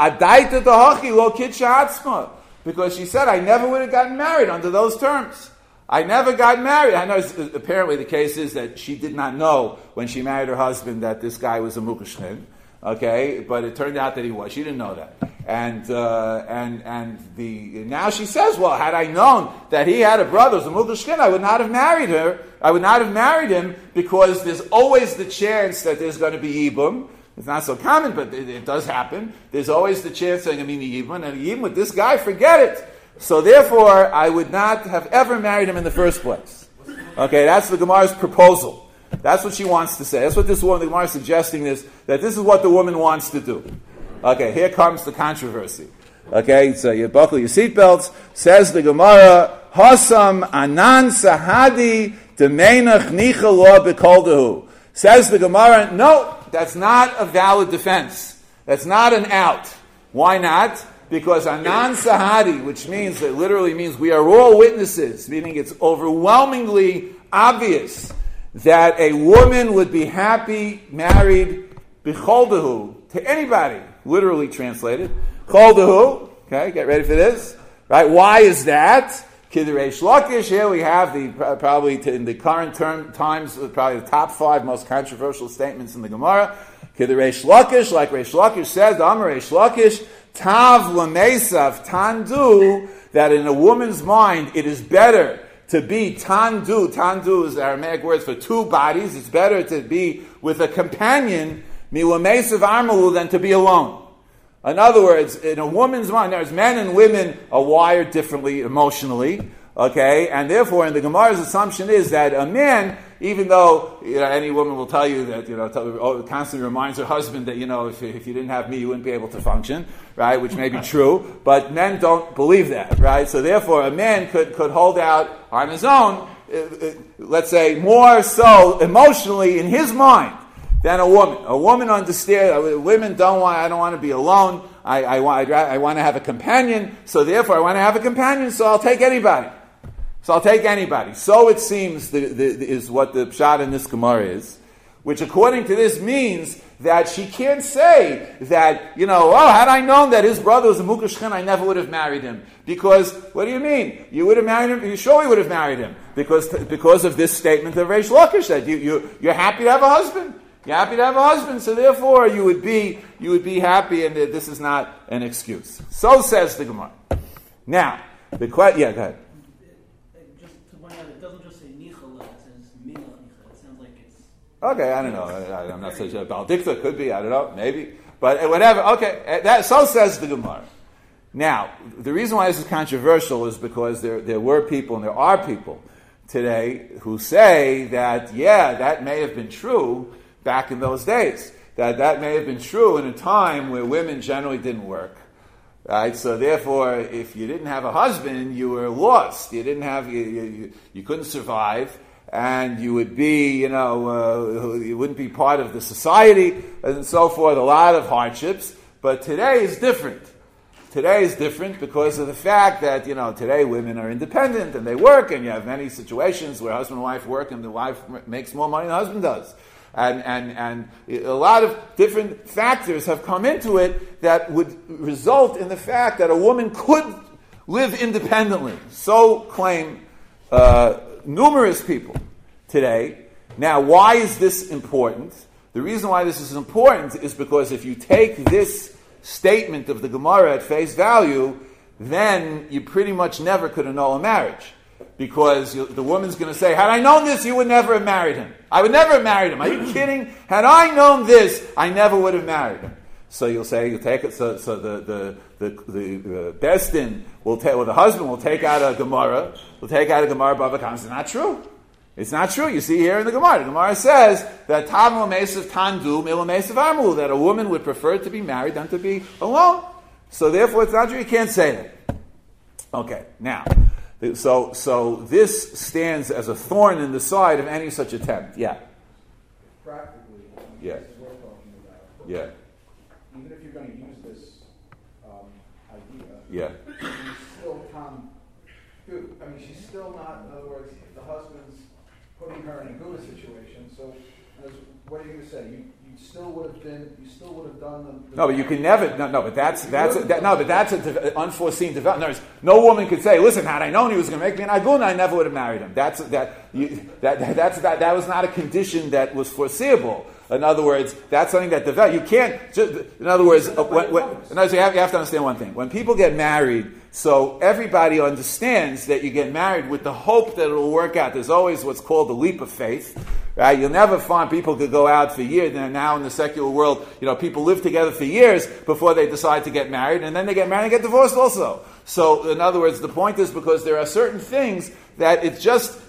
Because she said I never would have gotten married under those terms. I never got married. I know apparently the case is that she did not know when she married her husband that this guy was a mukashchin. Okay, but it turned out that he was. She didn't know that, and uh, and and the now she says, well, had I known that he had a brother who's a mukashkin, I would not have married her. I would not have married him because there's always the chance that there's going to be yibum. It's not so common, but it, it does happen. There's always the chance that there's going to be yibum, and yibum with this guy, forget it. So therefore, I would not have ever married him in the first place. Okay, that's the Gemara's proposal. That's what she wants to say. That's what this woman, the Gemara is suggesting this, that this is what the woman wants to do. Okay, here comes the controversy. Okay, so you buckle your seatbelts. Says the Gemara, Hasam anan sahadi demenach nicha lo bekoldahu. Says the Gemara, no, that's not a valid defense. That's not an out. Why not? Because anan sahadi, which means, it literally means we are all witnesses, meaning it's overwhelmingly obvious that a woman would be happy married bicholdahu to anybody, literally translated. Choldahu, okay, get ready for this. Right? Why is that? Kiddush Lakish, here we have the, probably to, in the current term, times, probably the top five most controversial statements in the Gemara. Kiddush Lakish, like Reish Lakish says, the Amar Reish Lakish, Tav Lamesav Tandu, that in a woman's mind it is better to be Tandu. Tandu is Aramaic words for two bodies. It's better to be with a companion, Milamesav Armalu, than to be alone. In other words, in a woman's mind, there's men and women are wired differently emotionally, okay? And therefore, in the Gemara's assumption is that a man, even though you know, any woman will tell you that, you know, tell, constantly reminds her husband that, you know, if, if you didn't have me, you wouldn't be able to function, right? Which may be true, but men don't believe that, right? So therefore, a man could, could hold out on his own, uh, uh, let's say, more so emotionally in his mind than a woman. A woman understands. Women don't want. I don't want to be alone. I, I want. I want to have a companion. So therefore, I want to have a companion. So I'll take anybody. So I'll take anybody. So it seems the, the, is what the pshat in this Gemara is, which according to this means that she can't say that, you know, oh, had I known that his brother was a Mukashkin, I never would have married him. Because, what do you mean? You would have married him? You sure you would have married him? Because because of this statement of Reish Lakish that you, you, you're happy to have a husband. You're happy to have a husband, so therefore you would be you would be happy, and this is not an excuse. So says the Gemara. Now, the question, yeah, go ahead. Just to point out, it doesn't just say nichala, it says minach nicha. It sounds like it's... Okay, I don't know. I, I'm not so sure. Baldikta could be, I don't know, maybe. But whatever, okay, that, so says the Gemara. Now, the reason why this is controversial is because there, there were people, and there are people today who say that, yeah, that may have been true back in those days, that that may have been true in a time where women generally didn't work, right? So therefore, if you didn't have a husband, you were lost. You didn't have, you, you, you couldn't survive, and you would be, you know, uh, you wouldn't be part of the society, and so forth, a lot of hardships. But today is different. Today is different because of the fact that, you know, today women are independent, and they work, and you have many situations where husband and wife work, and the wife makes more money than the husband does. And, and, and a lot of different factors have come into it that would result in the fact that a woman could live independently. So claim uh, numerous people today. Now, why is this important? The reason why this is important is because if you take this statement of the Gemara at face value, then you pretty much never could annul a marriage. Because you, the woman's going to say, had I known this, you would never have married him. I would never have married him. Are you kidding? Had I known this, I never would have married him. So you'll say, you take it, so, so the, the, the, the, the Besdin will take, or the husband will take out a Gemara, will take out a Gemara Bava Kama. It's not true. It's not true. You see here in the Gemara. The Gemara says that Tav Lamesav Tandu Milamesav Armu, that a woman would prefer to be married than to be alone. So therefore it's not true. You can't say that. Okay, now. So, so this stands as a thorn in the side of any such attempt. Yeah. Practically, yeah. this is what we're talking about. Yeah. Even if you're going to use this um, idea, yeah. you still can't do. I mean, she's still not. In other words, the husband's putting her in a good situation. So, as, what are you going to say? You, you still would have been. You still would have done the. the no, but you can never. No, no, but that's that's a, that, no, but that's an unforeseen development. No woman could say, "Listen, had I known he was going to make me an aguna, I never would have married him." That's that. You, that, that that's that. That was not a condition that was foreseeable. In other words, that's something that developed. You can't. Just, in other words, uh, when, when, in other words, you have, you have to understand one thing. When people get married, so everybody understands that you get married with the hope that it will work out. There's always what's called the leap of faith. Right? You'll never find people could go out for years. And now in the secular world, you know, people live together for years before they decide to get married, and then they get married and get divorced also. So, in other words, the point is because there are certain things that it's just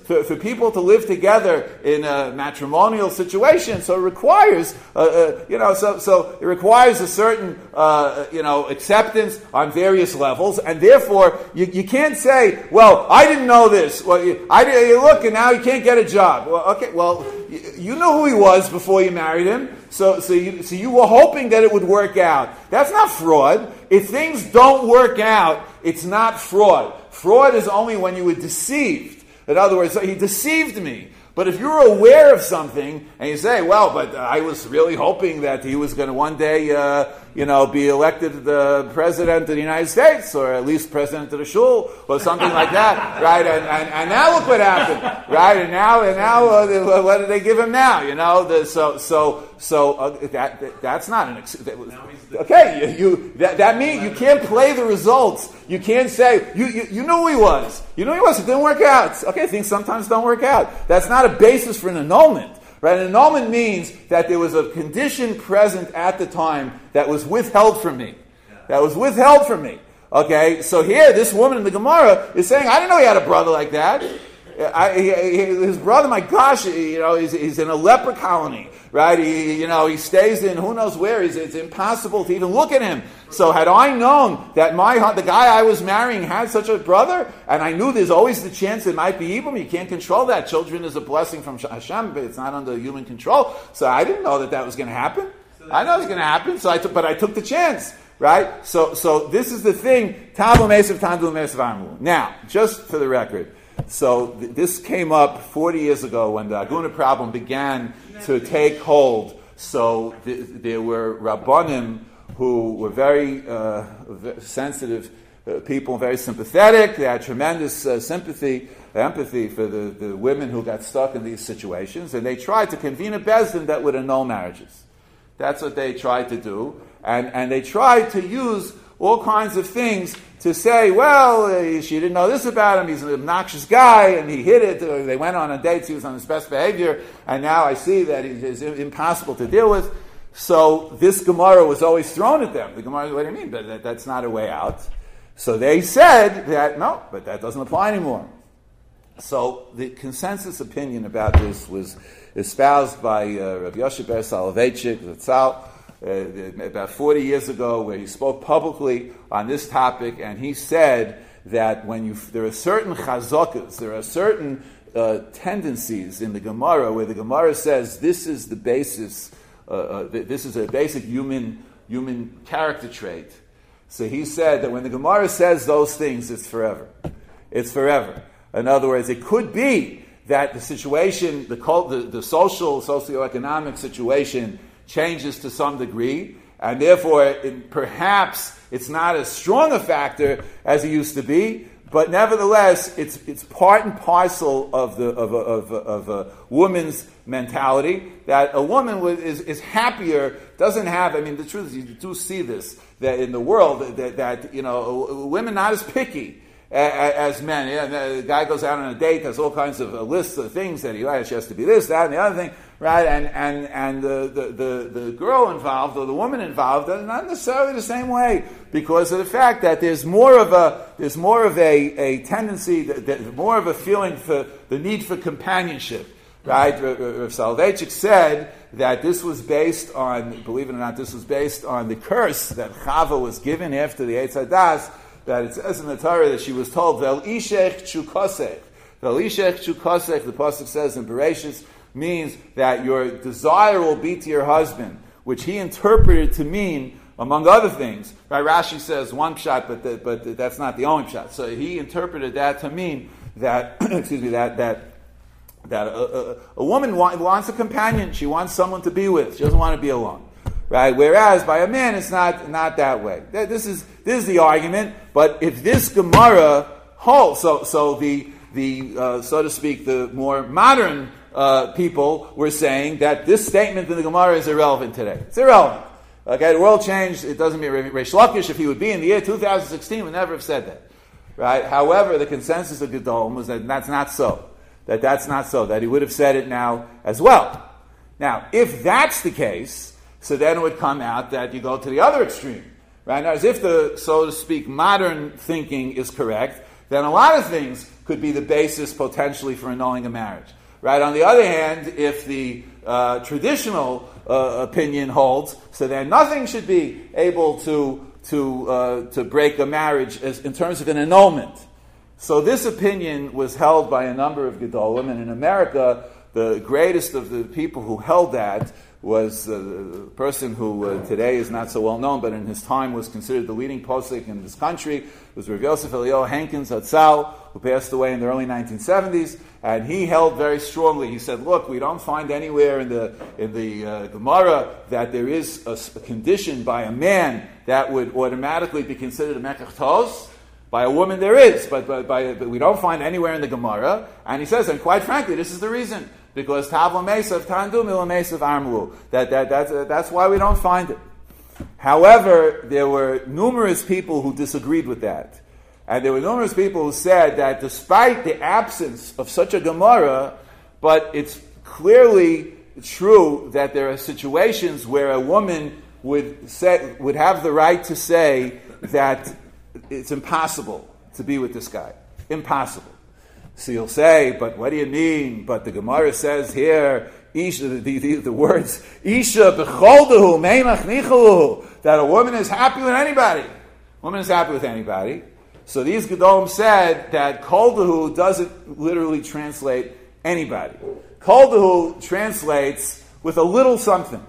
for, for people to live together in a matrimonial situation. So it requires, uh, uh, you know, so so it requires a certain, uh, you know, acceptance on various levels, and therefore you, you can't say, well, I didn't know this. Well, you, I you look, and now you can't get a job. Well, okay, well, you, you know who he was before you married him. So, so you, so you were hoping that it would work out. That's not fraud. If things don't work out, it's not fraud. Fraud is only when you were deceived. In other words, he deceived me. But if you're aware of something and you say, well, but I was really hoping that he was going to one day, uh, you know, be elected the president of the United States, or at least president of the shul, or something like that, right? And, and, and now look what happened, right? And now, and now, uh, what did they give him now? You know, the, so, so, so uh, that, that that's not an ex- that was, okay. You, you that, that means you can't play the results. You can't say you, you you knew who he was. You knew who he was. It didn't work out. Okay, things sometimes don't work out. That's not a basis for an annulment. Right? An annulment means that there was a condition present at the time that was withheld from me. That was withheld from me. Okay, so here, this woman in the Gemara is saying, I didn't know he had a brother like that. I, he, he, his brother, my gosh, you know, he's, he's in a leper colony, right? He, you know, he stays in who knows where. He's, it's impossible to even look at him. So had I known that my the guy I was marrying had such a brother, and I knew there's always the chance it might be Ibum, you can't control that. Children is a blessing from Hashem, but it's not under human control. So I didn't know that that was going to happen. I know it was going to happen, so I took, but I took the chance. Right? So, so this is the thing. Tavu Mesav, Tandu Mesav Amru. Now, just for the record, so th- this came up forty years ago when the Aguna problem began to take hold. So th- there were Rabbanim who were very uh, sensitive uh, people, very sympathetic. They had tremendous uh, sympathy, empathy for the, the women who got stuck in these situations, and they tried to convene a bezdin that would annul marriages. That's what they tried to do. And and they tried to use all kinds of things to say, well, uh, she didn't know this about him, he's an obnoxious guy, and he hid it, or they went on a date, he was on his best behavior, and now I see that he's impossible to deal with. So this Gemara was always thrown at them. The Gemara, what do you mean? But that, that's not a way out. So they said that, no, but that doesn't apply anymore. So the consensus opinion about this was espoused by uh, Rabbi Yoshe Ber Soloveitchik, Zatzal, Uh, about forty years ago, where he spoke publicly on this topic, and he said that when you there are certain chazokas, there are certain uh, tendencies in the Gemara where the Gemara says this is the basis, uh, uh, this is a basic human human character trait. So he said that when the Gemara says those things, it's forever. It's forever. In other words, it could be that the situation, the cult, the, the social, socioeconomic situation changes to some degree, and therefore it, perhaps it's not as strong a factor as it used to be, but nevertheless it's it's part and parcel of the of a, of a, of a woman's mentality, that a woman is is happier, doesn't have, I mean, the truth is you do see this, that in the world that, that you know, women not as picky as men. Yeah, the guy goes out on a date, has all kinds of a list of things that he likes. She has to be this, that, and the other thing, right? And and and the, the, the, the girl involved or the woman involved are not necessarily the same way, because of the fact that there's more of a there's more of a, a tendency, that, that, more of a feeling for the need for companionship, right? Rav Soloveitchik said that this was based on, believe it or not, this was based on the curse that Chava was given after the Eitz Hadas. That it says in the Torah that she was told, Vel ishech chukosech. Vel ishech chukosech, the Pasuk says in Bereshis, means that your desire will be to your husband, which he interpreted to mean, among other things, right? Rashi says one pshat, but the, but that's not the only pshat. So he interpreted that to mean that, excuse me, that that that a, a, a woman wa- wants a companion. She wants someone to be with. She doesn't want to be alone. Right? Whereas by a man, it's not not that way. This is this is the argument. But if this Gemara holds, so so the the uh, so to speak, the more modern uh, people were saying that this statement in the Gemara is irrelevant today. It's irrelevant. Okay, the world changed. It doesn't mean Reish Lakish, if he would be in the year two thousand sixteen, would never have said that. Right? However, the consensus of Gedolim was that that's not so. That that's not so. That he would have said it now as well. Now, if that's the case, so then it would come out that you go to the other extreme, right? Now, as if the, so to speak, modern thinking is correct, then a lot of things could be the basis potentially for annulling a marriage. Right? On the other hand, if the uh, traditional uh, opinion holds, so then nothing should be able to to uh, to break a marriage as, in terms of an annulment. So this opinion was held by a number of Gedolim, and in America, the greatest of the people who held that was uh, a person who uh, today is not so well known, but in his time was considered the leading posek in this country. It was Rav Yosef Eliyahu Hankins Hatzal, who passed away in the early nineteen seventies, and he held very strongly. He said, "Look, we don't find anywhere in the in the uh, Gemara that there is a, a condition by a man that would automatically be considered a mekach tos. By a woman, there is, but, but, by, but we don't find anywhere in the Gemara." And he says, and quite frankly, this is the reason. Because Tavla Mesav Tandu Mila Mesav Armlu. That, that, that's, uh, that's why we don't find it. However, there were numerous people who disagreed with that. And there were numerous people who said that despite the absence of such a Gemara, but it's clearly true that there are situations where a woman would say, would have the right to say that it's impossible to be with this guy. Impossible. So you'll say, but what do you mean? But the Gemara says here, Isha, the, the, the words, Isha b'choldahu meimach nichalu, that a woman is happy with anybody. A woman is happy with anybody. So these Gedolim said that koldahu doesn't literally translate anybody. Koldahu translates with a little something.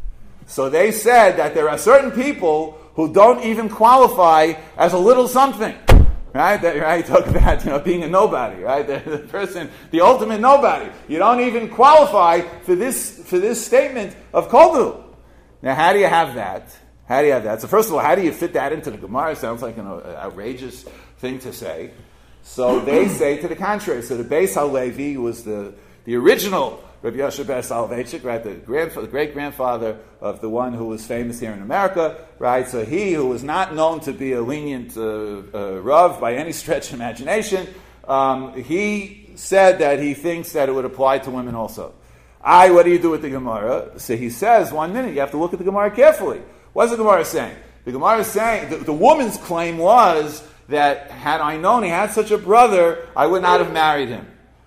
So they said that there are certain people who don't even qualify as a little something. Right? That, right? Talk about, you know, being a nobody, right? The, the person, the ultimate nobody. You don't even qualify for this, for this statement of koldu. Now, how do you have that? How do you have that? So first of all, how do you fit that into the Gemara? Sounds like an outrageous thing to say. So they say to the contrary. So the Beis HaLevi was the, the original Rabbi Yoshe Ber Soloveitchik, right, the, grandfather, the great-grandfather of the one who was famous here in America, right, so he, who was not known to be a lenient uh, uh, Rav by any stretch of imagination, um, he said that he thinks that it would apply to women also. I, what do you do with the Gemara? So he says, one minute, you have to look at the Gemara carefully. What's the Gemara saying? The Gemara is saying, the, the woman's claim was that had I known he had such a brother, I would not have married him.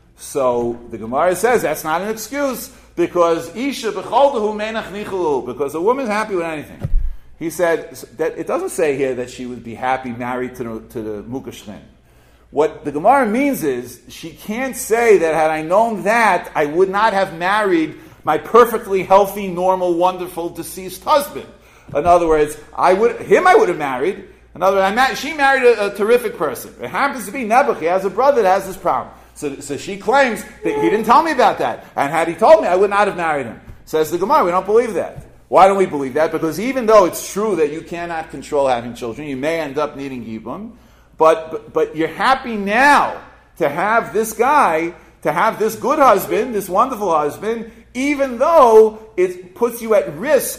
So the Gemara says that's not an excuse because Isha b'choldahu meinach nichalu, because a woman's happy with anything. He said that it doesn't say here that she would be happy married to the, to the Mukashchen. What the Gemara means is she can't say that had I known that I would not have married my perfectly healthy, normal, wonderful deceased husband. In other words, I would him I would have married. In other words, I ma- she married a, a terrific person. It happens to be Nebuch. He has a brother that has this problem. So, so she claims that he didn't tell me about that. And had he told me, I would not have married him. Says the Gemara, we don't believe that. Why don't we believe that? Because even though it's true that you cannot control having children, you may end up needing Yibum, but, but, but you're happy now to have this guy, to have this good husband, this wonderful husband, even though it puts you at risk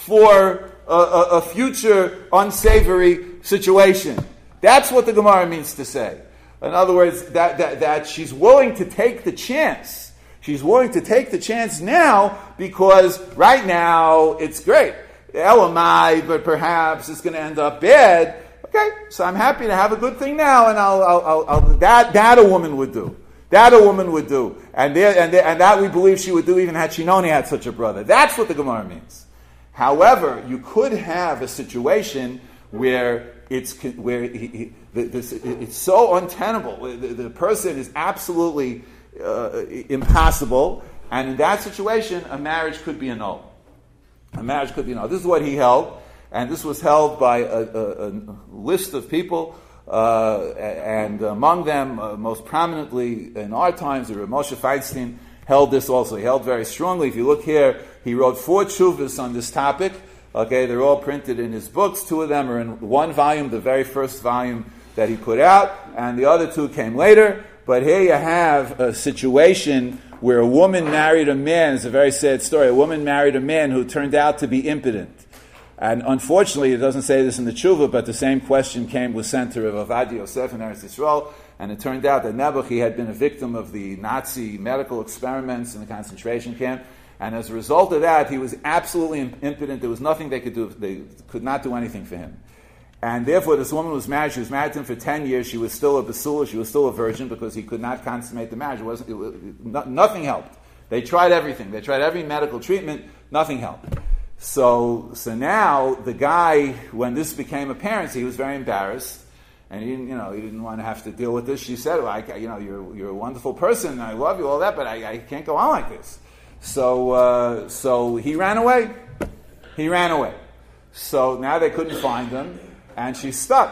for a, a, a future unsavory situation. That's what the Gemara means to say. In other words, that, that, that she's willing to take the chance. She's willing to take the chance now because right now it's great. Elamai, but perhaps it's going to end up bad. Okay, so I'm happy to have a good thing now, and I'll, I'll, I'll, I'll that that a woman would do. That a woman would do, and there, and there, and that we believe she would do even had she known he had such a brother. That's what the Gemara means. However, you could have a situation where it's where he, he, this, it's so untenable. The, the person is absolutely uh, impossible, and in that situation, a marriage could be annulled. A marriage could be annulled. This is what he held, and this was held by a, a, a list of people, uh, and among them, uh, most prominently in our times, Rav Moshe Feinstein held this also. He held very strongly. If you look here, he wrote four tshuvas on this topic. Okay, they're all printed in his books. Two of them are in one volume, the very first volume that he put out, and the other two came later. But here you have a situation where a woman married a man. It's a very sad story. A woman married a man who turned out to be impotent. And unfortunately, it doesn't say this in the tshuva, but the same question came was sent to Rav Ovadia Yosef in Eretz Yisrael, and it turned out that Nebuch had been a victim of the Nazi medical experiments in the concentration camp. And as a result of that, he was absolutely impotent. There was nothing they could do. They could not do anything for him. And therefore, this woman was married. She was married to him for ten years. She was still a basula. She was still a virgin because he could not consummate the marriage. It wasn't, it, it, no, nothing helped. They tried everything. They tried every medical treatment. Nothing helped. So, so now the guy, when this became apparent, he was very embarrassed, and he didn't, you know, he didn't want to have to deal with this. She said, "Well, I, you know, you're you're a wonderful person. And I love you, all that, but I, I can't go on like this." So, uh, so he ran away. He ran away. So now they couldn't find him. And she's stuck.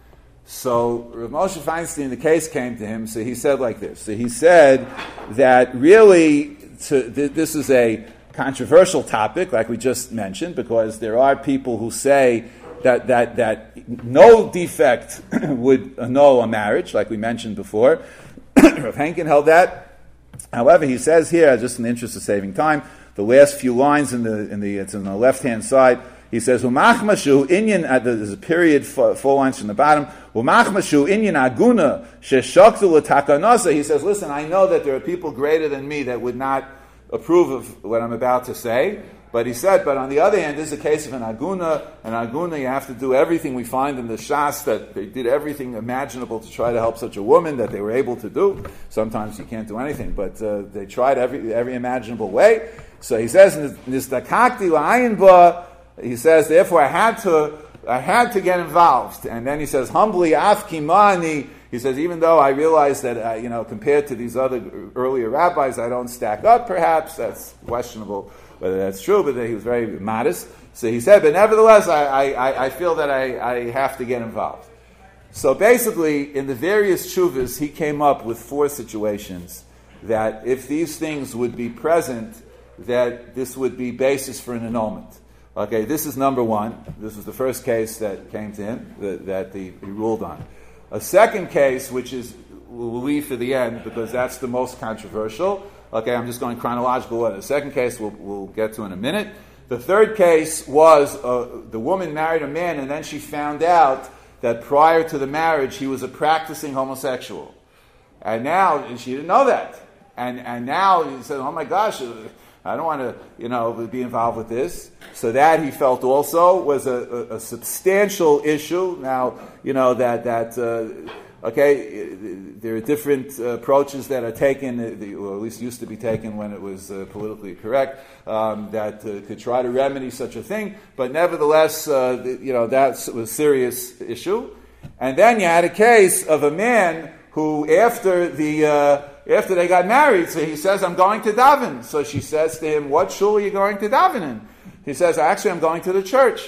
So Rav Moshe Feinstein, the case came to him, so he said like this. So he said that really to, th- this is a controversial topic, like we just mentioned, because there are people who say that that, that no defect would annul a marriage, like we mentioned before. Rav Henkin held that. However, he says here, just in the interest of saving time, the last few lines in the in the it's on the left-hand side. He says, "Umachmashu inyan." There's a period, four, four lines from the bottom. Umachmashu inyan aguna sheshaktu l'takanasa. He says, "Listen, I know that there are people greater than me that would not approve of what I'm about to say." But he said, "But on the other hand, this is a case of an aguna. An aguna, you have to do everything we find in the Shas that they did everything imaginable to try to help such a woman that they were able to do. Sometimes you can't do anything, but uh, they tried every every imaginable way." So he says, "Nistakakti la'ayin ba." He says, therefore, I had to, I had to get involved. And then he says, humbly, af kimani. He says, even though I realize that, uh, you know, compared to these other earlier rabbis, I don't stack up. Perhaps that's questionable whether that's true, but that he was very modest. So he said, but nevertheless, I, I, I feel that I, I have to get involved. So basically, in the various tshuvas, he came up with four situations that, if these things would be present, that this would be basis for an annulment. Okay, this is number one. This was the first case that came to him, that, that the, he ruled on. A second case, which is, we'll leave for the end, because that's the most controversial. Okay, I'm just going chronological order. The second case we'll, we'll get to in a minute. The third case was uh, the woman married a man, and then she found out that prior to the marriage, he was a practicing homosexual. And now, and she didn't know that. And, and now he said, oh my gosh, I don't want to, you know, be involved with this. So that, he felt, also was a, a, a substantial issue. Now, you know, that, that uh, okay, there are different uh, approaches that are taken, or at least used to be taken when it was uh, politically correct, um, that uh, could try to remedy such a thing. But nevertheless, uh, you know, that was a serious issue. And then you had a case of a man who, after the... Uh, After they got married, so he says, I'm going to daven. So she says to him, what shul are you going to daven in? He says, actually, I'm going to the church.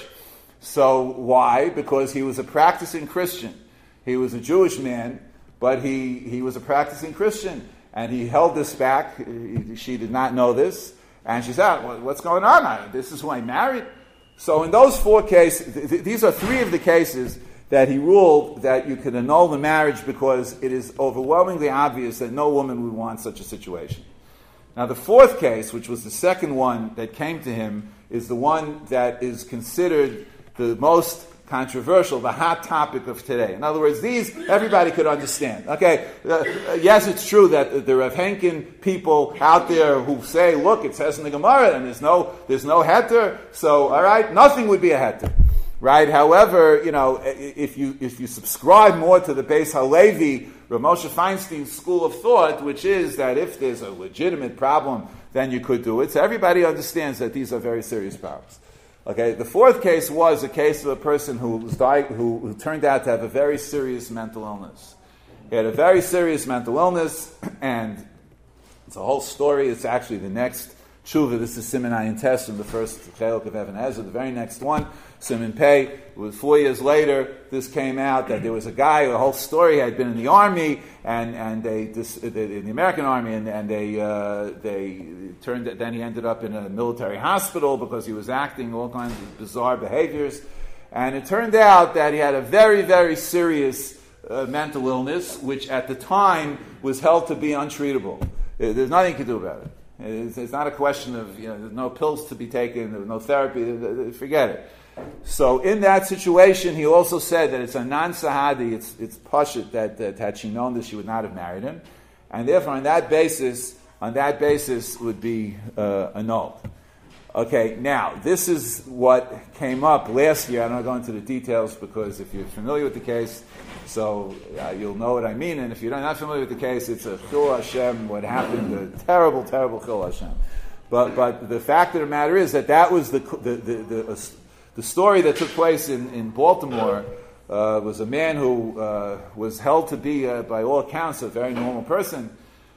So why? Because he was a practicing Christian. He was a Jewish man, but he, he was a practicing Christian. And he held this back. He, she did not know this. And she said, well, what's going on? I, this is who I married. So in those four cases, th- th- these are three of the cases that he ruled that you could annul the marriage because it is overwhelmingly obvious that no woman would want such a situation. Now the fourth case, which was the second one that came to him, is the one that is considered the most controversial, the hot topic of today. In other words, these, everybody could understand. Okay, uh, yes, it's true that the Rav Henkin people out there who say, look, it says in the Gemara, and there's no, there's no heter, so, all right, nothing would be a heter. Right. However, you know, if you if you subscribe more to the Beis Halevi, Rav Moshe Feinstein's school of thought, which is that if there's a legitimate problem, then you could do it. So everybody understands that these are very serious problems. Okay. The fourth case was a case of a person who was di- who, who turned out to have a very serious mental illness. He had a very serious mental illness, and it's a whole story. It's actually the next tshuva. This is Siman Ayin Tes from the first Chelek of Even Ezer. The very next one, Siman Pei. It was four years later. This came out that there was a guy. The whole story had been in the army, and and they this, in the American army, and and they uh, they turned. Then he ended up in a military hospital because he was acting all kinds of bizarre behaviors, and it turned out that he had a very very serious uh, mental illness, which at the time was held to be untreatable. There's nothing you can do about it. It's, it's not a question of, you know, there's no pills to be taken, there's no therapy, forget it. So in that situation, he also said that it's a non-sahadi, it's it's pashut that, that had she known this, she would not have married him. And therefore, on that basis, on that basis would be uh, annulled. Okay, now, this is what came up last year. I don't go into the details because if you're familiar with the case, so uh, you'll know what I mean. And if you're not familiar with the case, it's a Chil Hashem, what happened, a terrible, terrible Chil Hashem. But but the fact of the matter is that that was the the the, the, uh, the story that took place in, in Baltimore. Uh, was a man who uh, was held to be, uh, by all accounts, a very normal person,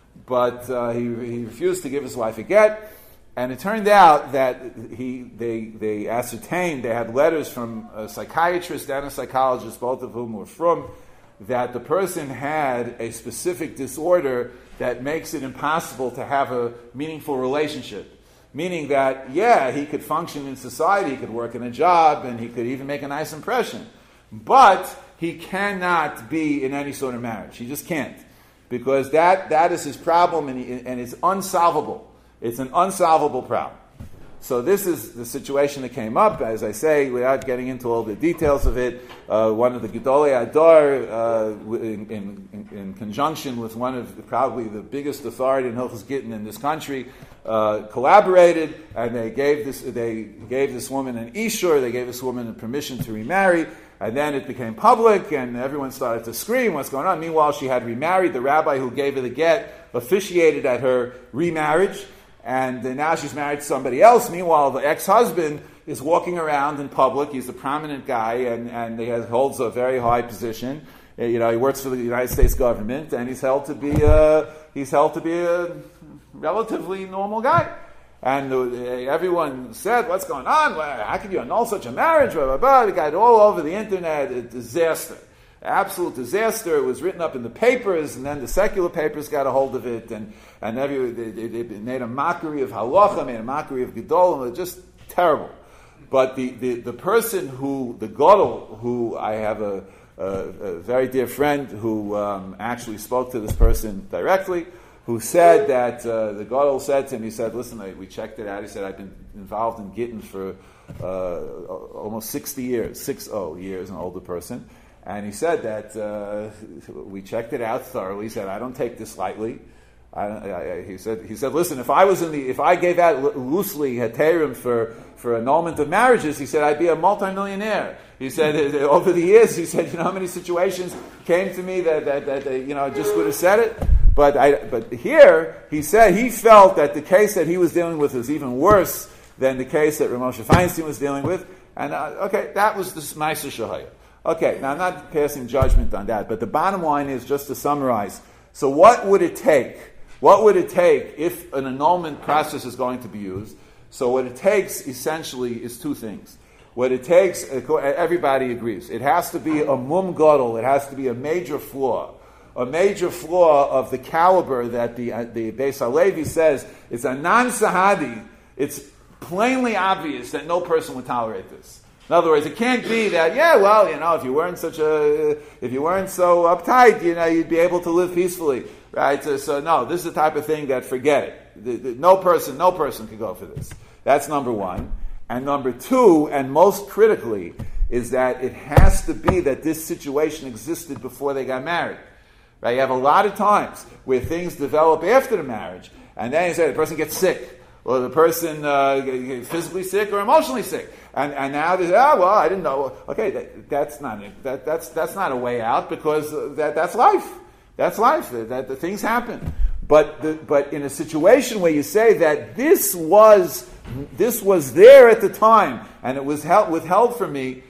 but uh, he, he refused to give his wife a get. And it turned out that he, they, they ascertained, they had letters from a psychiatrist and a psychologist, both of whom were from, that the person had a specific disorder that makes it impossible to have a meaningful relationship. Meaning that, yeah, he could function in society, he could work in a job, and he could even make a nice impression. But he cannot be in any sort of marriage. He just can't. Because that, that is his problem, and, he, and it's unsolvable. It's an unsolvable problem. So this is the situation that came up. As I say, without getting into all the details of it, uh, one of the Gedolei Adar, uh, in, in, in conjunction with one of the, probably the biggest authority in Hilchos Gittin in this country, uh, collaborated, and they gave this they gave this woman an ishur. They gave this woman a permission to remarry. And then it became public, and everyone started to scream, what's going on? Meanwhile, she had remarried. The rabbi who gave her the get officiated at her remarriage, and uh, now she's married to somebody else. Meanwhile, the ex-husband is walking around in public. He's a prominent guy, and, and he has, holds a very high position. Uh, you know, he works for the United States government, and he's held to be a, he's held to be a relatively normal guy. And uh, everyone said, what's going on? Well, how can you annul such a marriage? Blah, blah, blah. It got all over the internet. A disaster. Absolute disaster. It was written up in the papers, and then the secular papers got a hold of it, and, and every, they, they, they made a mockery of halacha, made a mockery of gedolim. It was just terrible. But the, the, the person who, the gadol, who I have a, a, a very dear friend who um, actually spoke to this person directly, who said that, uh, the gadol said to him, he said, listen, we checked it out. He said, I've been involved in Gittin for uh, almost sixty years, six oh years, an older person. And he said that uh, we checked it out thoroughly. He said, I don't take this lightly. I, I, I, he said, he said, listen, if I was in the, if I gave out loosely heterim for, for annulment of marriages, he said, I'd be a multimillionaire. He said, over the years, he said, you know how many situations came to me that, that, that, that you know, just would have said it? But I, but here, he said he felt that the case that he was dealing with was even worse than the case that Ramosha Feinstein was dealing with. And, uh, okay, that was the Ma'aser Shahaya. Okay, now I'm not passing judgment on that, but the bottom line is, just to summarize, so what would it take? What would it take if an annulment process is going to be used? So what it takes, essentially, is two things. What it takes, everybody agrees, it has to be a mum gadol, it has to be a major flaw. A major flaw of the caliber that the uh, the Beis Halevi says is a non-sahadi. It's plainly obvious that no person would tolerate this. In other words, it can't be that, yeah, well, you know, if you weren't such a, if you weren't so uptight, you know, you'd be able to live peacefully, right? So, so no, this is the type of thing that forget it. The, the, no person, no person could go for this. That's number one. And number two, and most critically, is that it has to be that this situation existed before they got married. Right? You have a lot of times where things develop after the marriage, and then you say the person gets sick, or the person uh, physically sick or emotionally sick, and and now they say, oh well, I didn't know. Okay, that, that's not that that's that's not a way out, because that that's life. That's life. That, that the things happen. But the, but in a situation where you say that this was this was there at the time and it was held, withheld from me,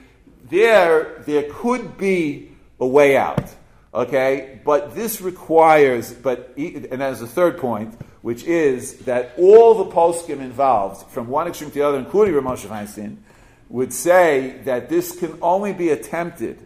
there there could be a way out. Okay, but this requires, but and as a third point, which is that all the poskim involved, from one extreme to the other, including Ramosha Feinstein, would say that this can only be attempted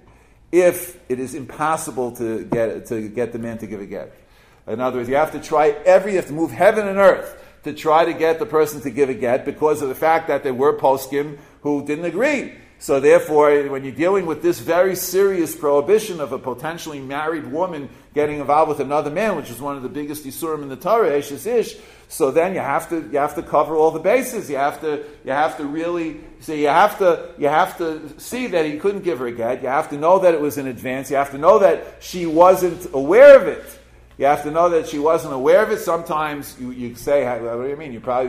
if it is impossible to get to get the man to give a get. In other words, you have to try every, you have to move heaven and earth to try to get the person to give a get, because of the fact that there were poskim who didn't agree. So therefore, when you're dealing with this very serious prohibition of a potentially married woman getting involved with another man, which is one of the biggest isurim in the Torah, eshes ish, so then you have to you have to cover all the bases. You have to you have to really so you have to you have to see that he couldn't give her a get. You have to know that it was in advance. You have to know that she wasn't aware of it. You have to know that she wasn't aware of it. Sometimes you, you say, what do you mean? You probably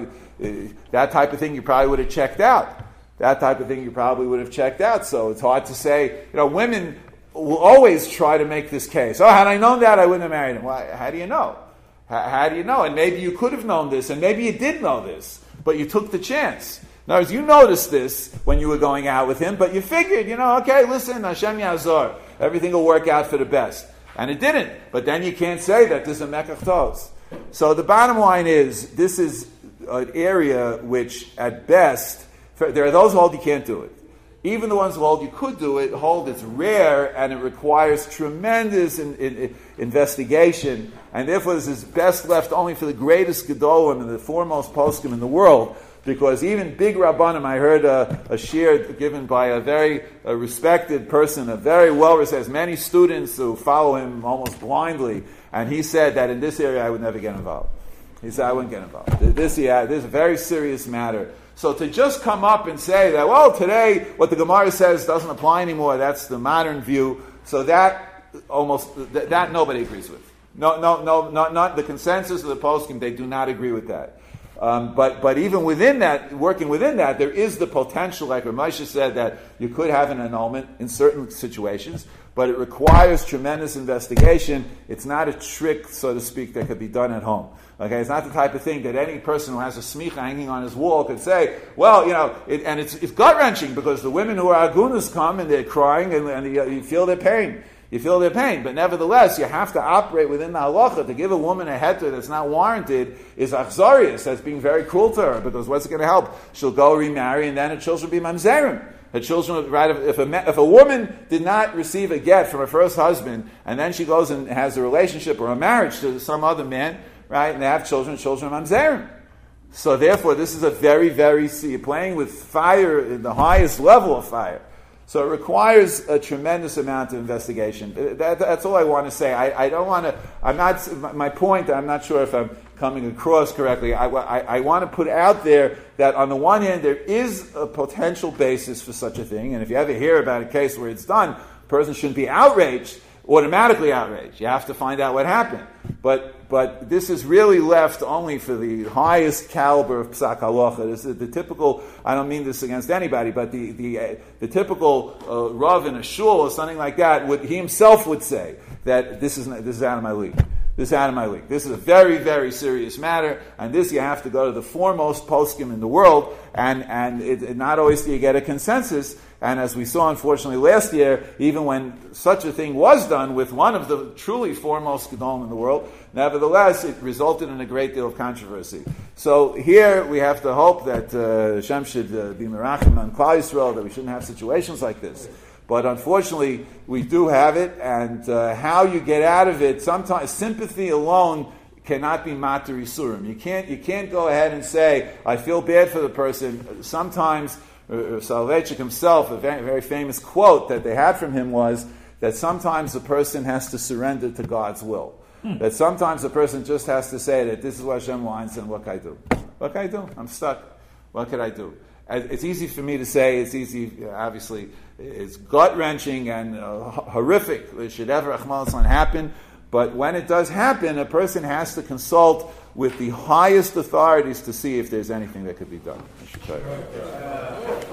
that type of thing you probably would have checked out. That type of thing you probably would have checked out. So it's hard to say. You know, women will always try to make this case. Oh, had I known that, I wouldn't have married him. Well, how do you know? How, how do you know? And maybe you could have known this, and maybe you did know this, but you took the chance. In other words, you noticed this when you were going out with him, but you figured, you know, okay, listen, Hashem Yazor, everything will work out for the best. And it didn't. But then you can't say that this is a mekach tos. So the bottom line is, this is an area which, at best, there are those who hold you can't do it. Even the ones who hold you could do it, hold it's rare and it requires tremendous in, in, in investigation. And therefore this is best left only for the greatest Gedolim and the foremost poskim in the world. Because even big Rabbanim, I heard a, a shir given by a very a respected person, a very well-respected, many students who follow him almost blindly, and he said that in this area I would never get involved. He said I wouldn't get involved. This, yeah, this is a very serious matter. So to just come up and say that, well, today what the Gemara says doesn't apply anymore, that's the modern view, so that almost, that, that nobody agrees with. No, no, no, not, not the consensus of the poskim, they do not agree with that. Um, but but even within that, working within that, there is the potential, like Ramesha said, that you could have an annulment in certain situations, but it requires tremendous investigation. It's not a trick, so to speak, that could be done at home. Okay, it's not the type of thing that any person who has a smicha hanging on his wall could say, well, you know, it, and it's, it's gut-wrenching because the women who are agunas come and they're crying and, and you, you feel their pain. You feel their pain, but nevertheless, you have to operate within the halacha. To give a woman a heter that's not warranted is achzarius. That's being very cruel to her, because what's it going to help? She'll go remarry, and then her children will be mamzerim. Her children, right? If a if a woman did not receive a get from her first husband, and then she goes and has a relationship or a marriage to some other man, right? And they have children, children are mamzerim. So therefore, this is a very, very see, you're playing with fire in the highest level of fire. So it requires a tremendous amount of investigation. That, that's all I want to say. I, I don't want to, I'm not, my point, I'm not sure if I'm coming across correctly. I, I, I want to put out there that on the one hand, there is a potential basis for such a thing. And if you ever hear about a case where it's done, a person shouldn't be outraged, automatically outraged. You have to find out what happened. But but this is really left only for the highest caliber of psak halacha. This is the typical, I don't mean this against anybody, but the the, uh, the typical uh, rav in a shul or something like that, would, he himself would say that this is this is out of my league. This is out of my league. This is a very, very serious matter, and this you have to go to the foremost poskim in the world, and, and it, it not always do you get a consensus. And as we saw, unfortunately, last year, even when such a thing was done with one of the truly foremost gedolim in the world, nevertheless, it resulted in a great deal of controversy. So here we have to hope that uh, Hashem should uh, be merachim on Klal Yisrael, that we shouldn't have situations like this. But unfortunately, we do have it, and uh, how you get out of it, sometimes sympathy alone cannot be mater isurim. You can't, you can't go ahead and say, I feel bad for the person. Sometimes, uh, Soloveitchik himself, a very, very famous quote that they had from him was that sometimes a person has to surrender to God's will. Hmm. That sometimes a person just has to say that this is what Hashem wants, and what can I do? What can I do? I'm stuck. What can I do? It's easy for me to say, it's easy, obviously, it's gut-wrenching and uh, horrific. It should ever, Achmal Hassan, happen. But when it does happen, a person has to consult with the highest authorities to see if there's anything that could be done. I should tell you.